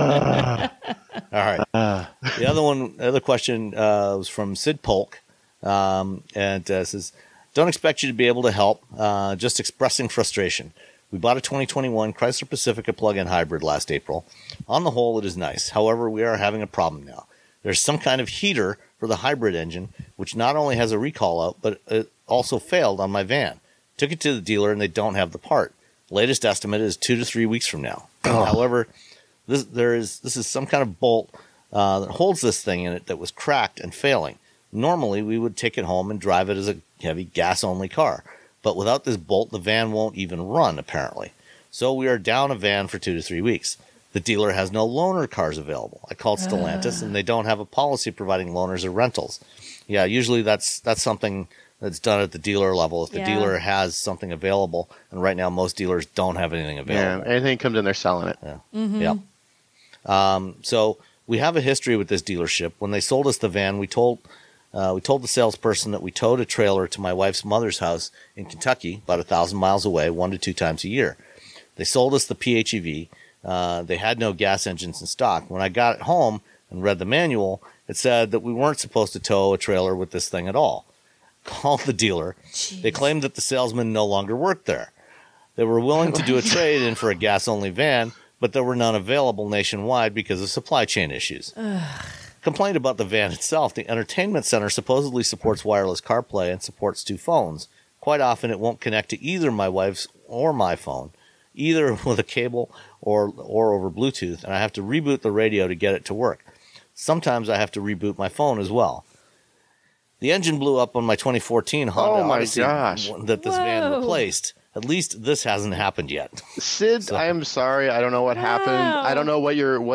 All right. The other question was from Sid Polk, and says, "Don't expect you to be able to help. Just expressing frustration. We bought a 2021 Chrysler Pacifica plug-in hybrid last April. On the whole, it is nice. However, we are having a problem now. There's some kind of heater for the hybrid engine, which not only has a recall out, but it also failed on my van. Took it to the dealer, and they don't have the part. Latest estimate is 2 to 3 weeks from now. Oh. However, this is some kind of bolt that holds this thing in it that was cracked and failing. Normally, we would take it home and drive it as a heavy gas-only car. But without this bolt, the van won't even run, apparently. So we are down a van for 2 to 3 weeks. The dealer has no loaner cars available. I called Stellantis, and they don't have a policy providing loaners or rentals. Yeah, usually that's something that's done at the dealer level. If the dealer has something available, and right now most dealers don't have anything available. Yeah, anything comes in, they're selling it. Yeah. Mm-hmm. Yep. So we have a history with this dealership. When they sold us the van, we told the salesperson that we towed a trailer to my wife's mother's house in Kentucky, about 1,000 miles away, 1 to 2 times a year. They sold us the PHEV. They had no gas engines in stock. When I got it home and read the manual, it said that we weren't supposed to tow a trailer with this thing at all. Called the dealer. Jeez. They claimed that the salesman no longer worked there. They were willing to do a trade-in for a gas-only van, but there were none available nationwide because of supply chain issues. Complained about the van itself. The entertainment center supposedly supports wireless CarPlay and supports 2 phones. Quite often it won't connect to either my wife's or my phone, either with a cable or over Bluetooth, and I have to reboot the radio to get it to work. Sometimes I have to reboot my phone as well. The engine blew up on my 2014 Honda Odyssey that this van replaced. at least this hasn't happened yet. Sid, so. I am sorry. I don't know what happened. I don't know what your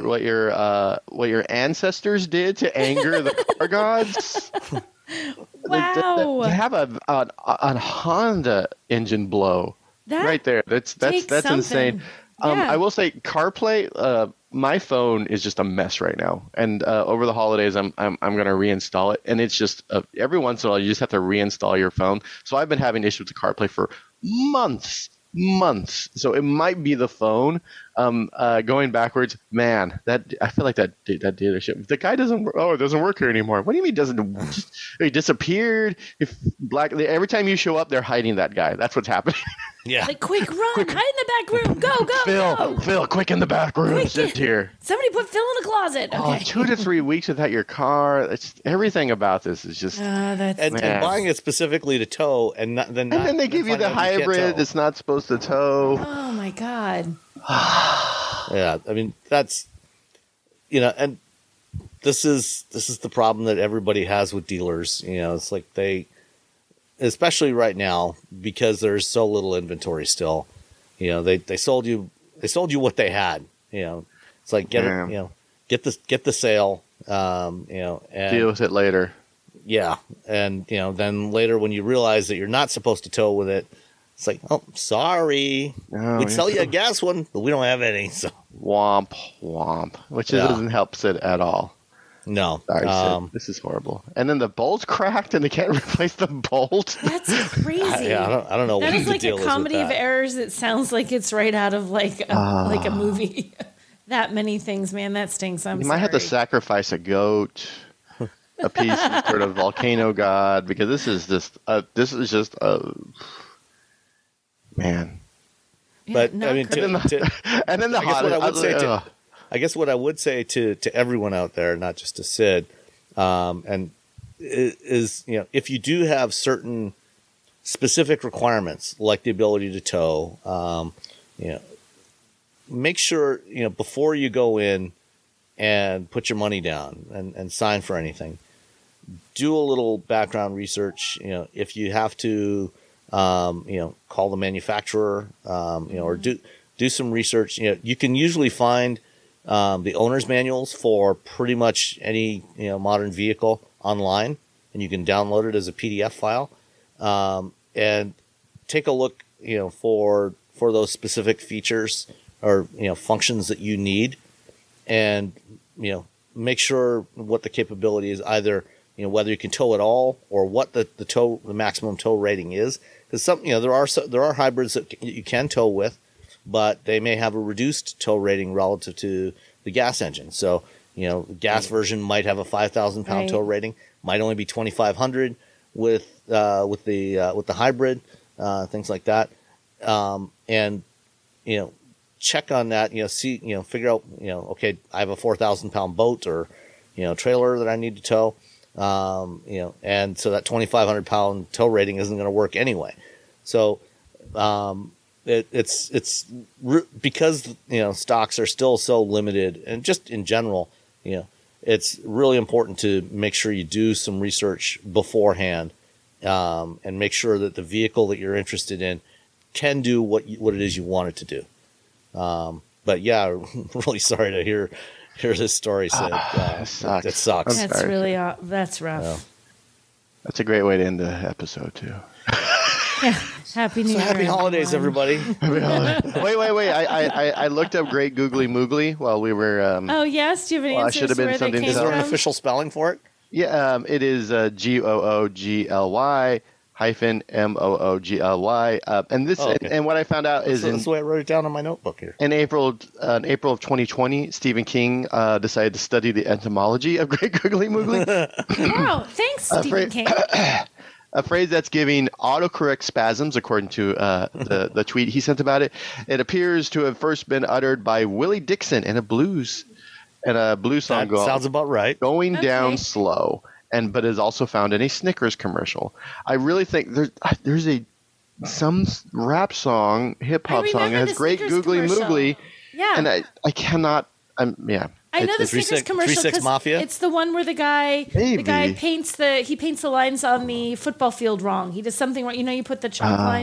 ancestors did to anger the car gods. Wow. To have a Honda engine blow right there. That's insane. I will say CarPlay. My phone is just a mess right now, and over the holidays, I'm going to reinstall it, and it's just every once in a while you just have to reinstall your phone. So I've been having issues with CarPlay for months. So it might be the phone. Going backwards, man. I feel like that dealership. The guy doesn't. Oh, it doesn't work here anymore. What do you mean doesn't? He disappeared. Every time you show up, they're hiding that guy. That's what's happening. Yeah. Like, quick, run, hide in the back room. Go. Phil, quick in the back room. Sit here. Somebody put Phil in the closet. Okay. 2 to 3 weeks without your car. It's everything about this is just. And buying it specifically to tow, and then they give you the hybrid that's not supposed to tow. Oh my God. Yeah, I mean that's, and this is the problem that everybody has with dealers. It's like especially right now, because there's so little inventory still. They sold you what they had. It's like get the sale. And deal with it later. Yeah, and then later when you realize that you're not supposed to tow with it, it's like, oh, sorry, we'd sell you a gas one, but we don't have any. So womp, which doesn't help Sid at all. No. Sorry, Sid. This is horrible. And then the bolt's cracked and they can't replace the bolt. That's crazy. I don't know that what is the like deal a comedy is with of errors. It sounds like it's right out of like a movie. That many things, man. That stinks. You might have to sacrifice a goat, a piece of sort of volcano god, because this is just man. But I mean, and then I guess what I would say to everyone out there, not just to Sid, and is if you do have certain specific requirements like the ability to tow, make sure before you go in and put your money down and sign for anything, do a little background research. If you have to. Call the manufacturer, or do some research. You can usually find the owner's manuals for pretty much any modern vehicle online, and you can download it as a PDF file, and take a look for those specific features or functions that you need, and make sure what the capability is, either whether you can tow at all or what the maximum tow rating is. Because there are hybrids that you can tow with, but they may have a reduced tow rating relative to the gas engine. So the gas version might have a 5,000 pound tow rating, might only be 2,500 with the hybrid, things like that, and check on that. See figure out okay, I have a 4,000 pound boat or trailer that I need to tow. And so that 2,500 pound tow rating isn't going to work anyway. So, it's because, stocks are still so limited, and just in general, it's really important to make sure you do some research beforehand, and make sure that the vehicle that you're interested in can do what it is you want it to do. But yeah, I'm really sorry to hear this story, Sid. It sucks. That's really that's rough. Yeah. That's a great way to end the episode too. Yeah. Happy New Year. Happy holidays, everybody. Wait. I looked up Great Googly Moogly while we were. Oh yes, do you have an answer? I should have been something. Is there an official spelling for it? Yeah, it is GOOGLY -MOOGLY. And this and what I found out is that's the way I wrote it down on my notebook here. In April of 2020, Stephen King decided to study the etymology of Great Googly Moogly. Wow, thanks, Stephen King. A phrase that's giving autocorrect spasms, according to the tweet he sent about it. It appears to have first been uttered by Willie Dixon in a blues song. That sounds about right. Going down slow, but is also found in a Snickers commercial. I really think there's some rap song, hip hop song that has Great Googly Moogly. Yeah, and I cannot. I know the Snickers commercial because it's the one where the guy paints the lines on the football field wrong. He does something wrong. You put the chalk line.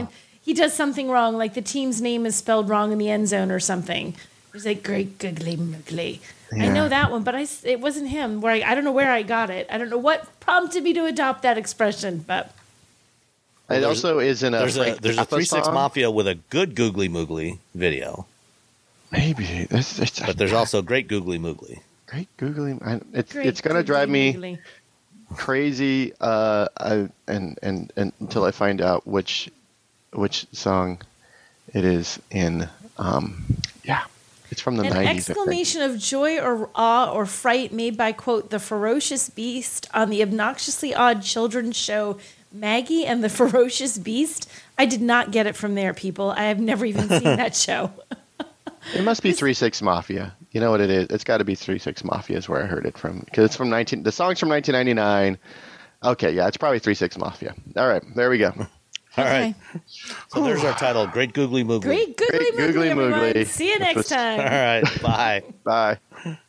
he does something wrong, like the team's name is spelled wrong in the end zone or something. He's like, great googly moogly. Yeah. I know that one, but it wasn't him. I don't know where I got it. I don't know what prompted me to adopt that expression, but it also is in there's a 3-6 Mafia with a good googly moogly video. Maybe but there's also great googly moogly. Great googly. It's going to drive me crazy and until I find out which song it is in. It's from the 90s. An exclamation of joy or awe or fright made by, quote, the ferocious beast on the obnoxiously odd children's show Maggie and the Ferocious Beast. I did not get it from there, people. I have never even seen that show. It must be 3-6 Mafia. You know what it is? It's got to be 3-6 Mafia is where I heard it from. Because it's from the song's from 1999. Okay, yeah, it's probably 3-6 Mafia. All right, there we go. All right. So there's our title, Great Googly Moogly. Great Googly Moogly, everyone. See you next time. All right, bye. Bye.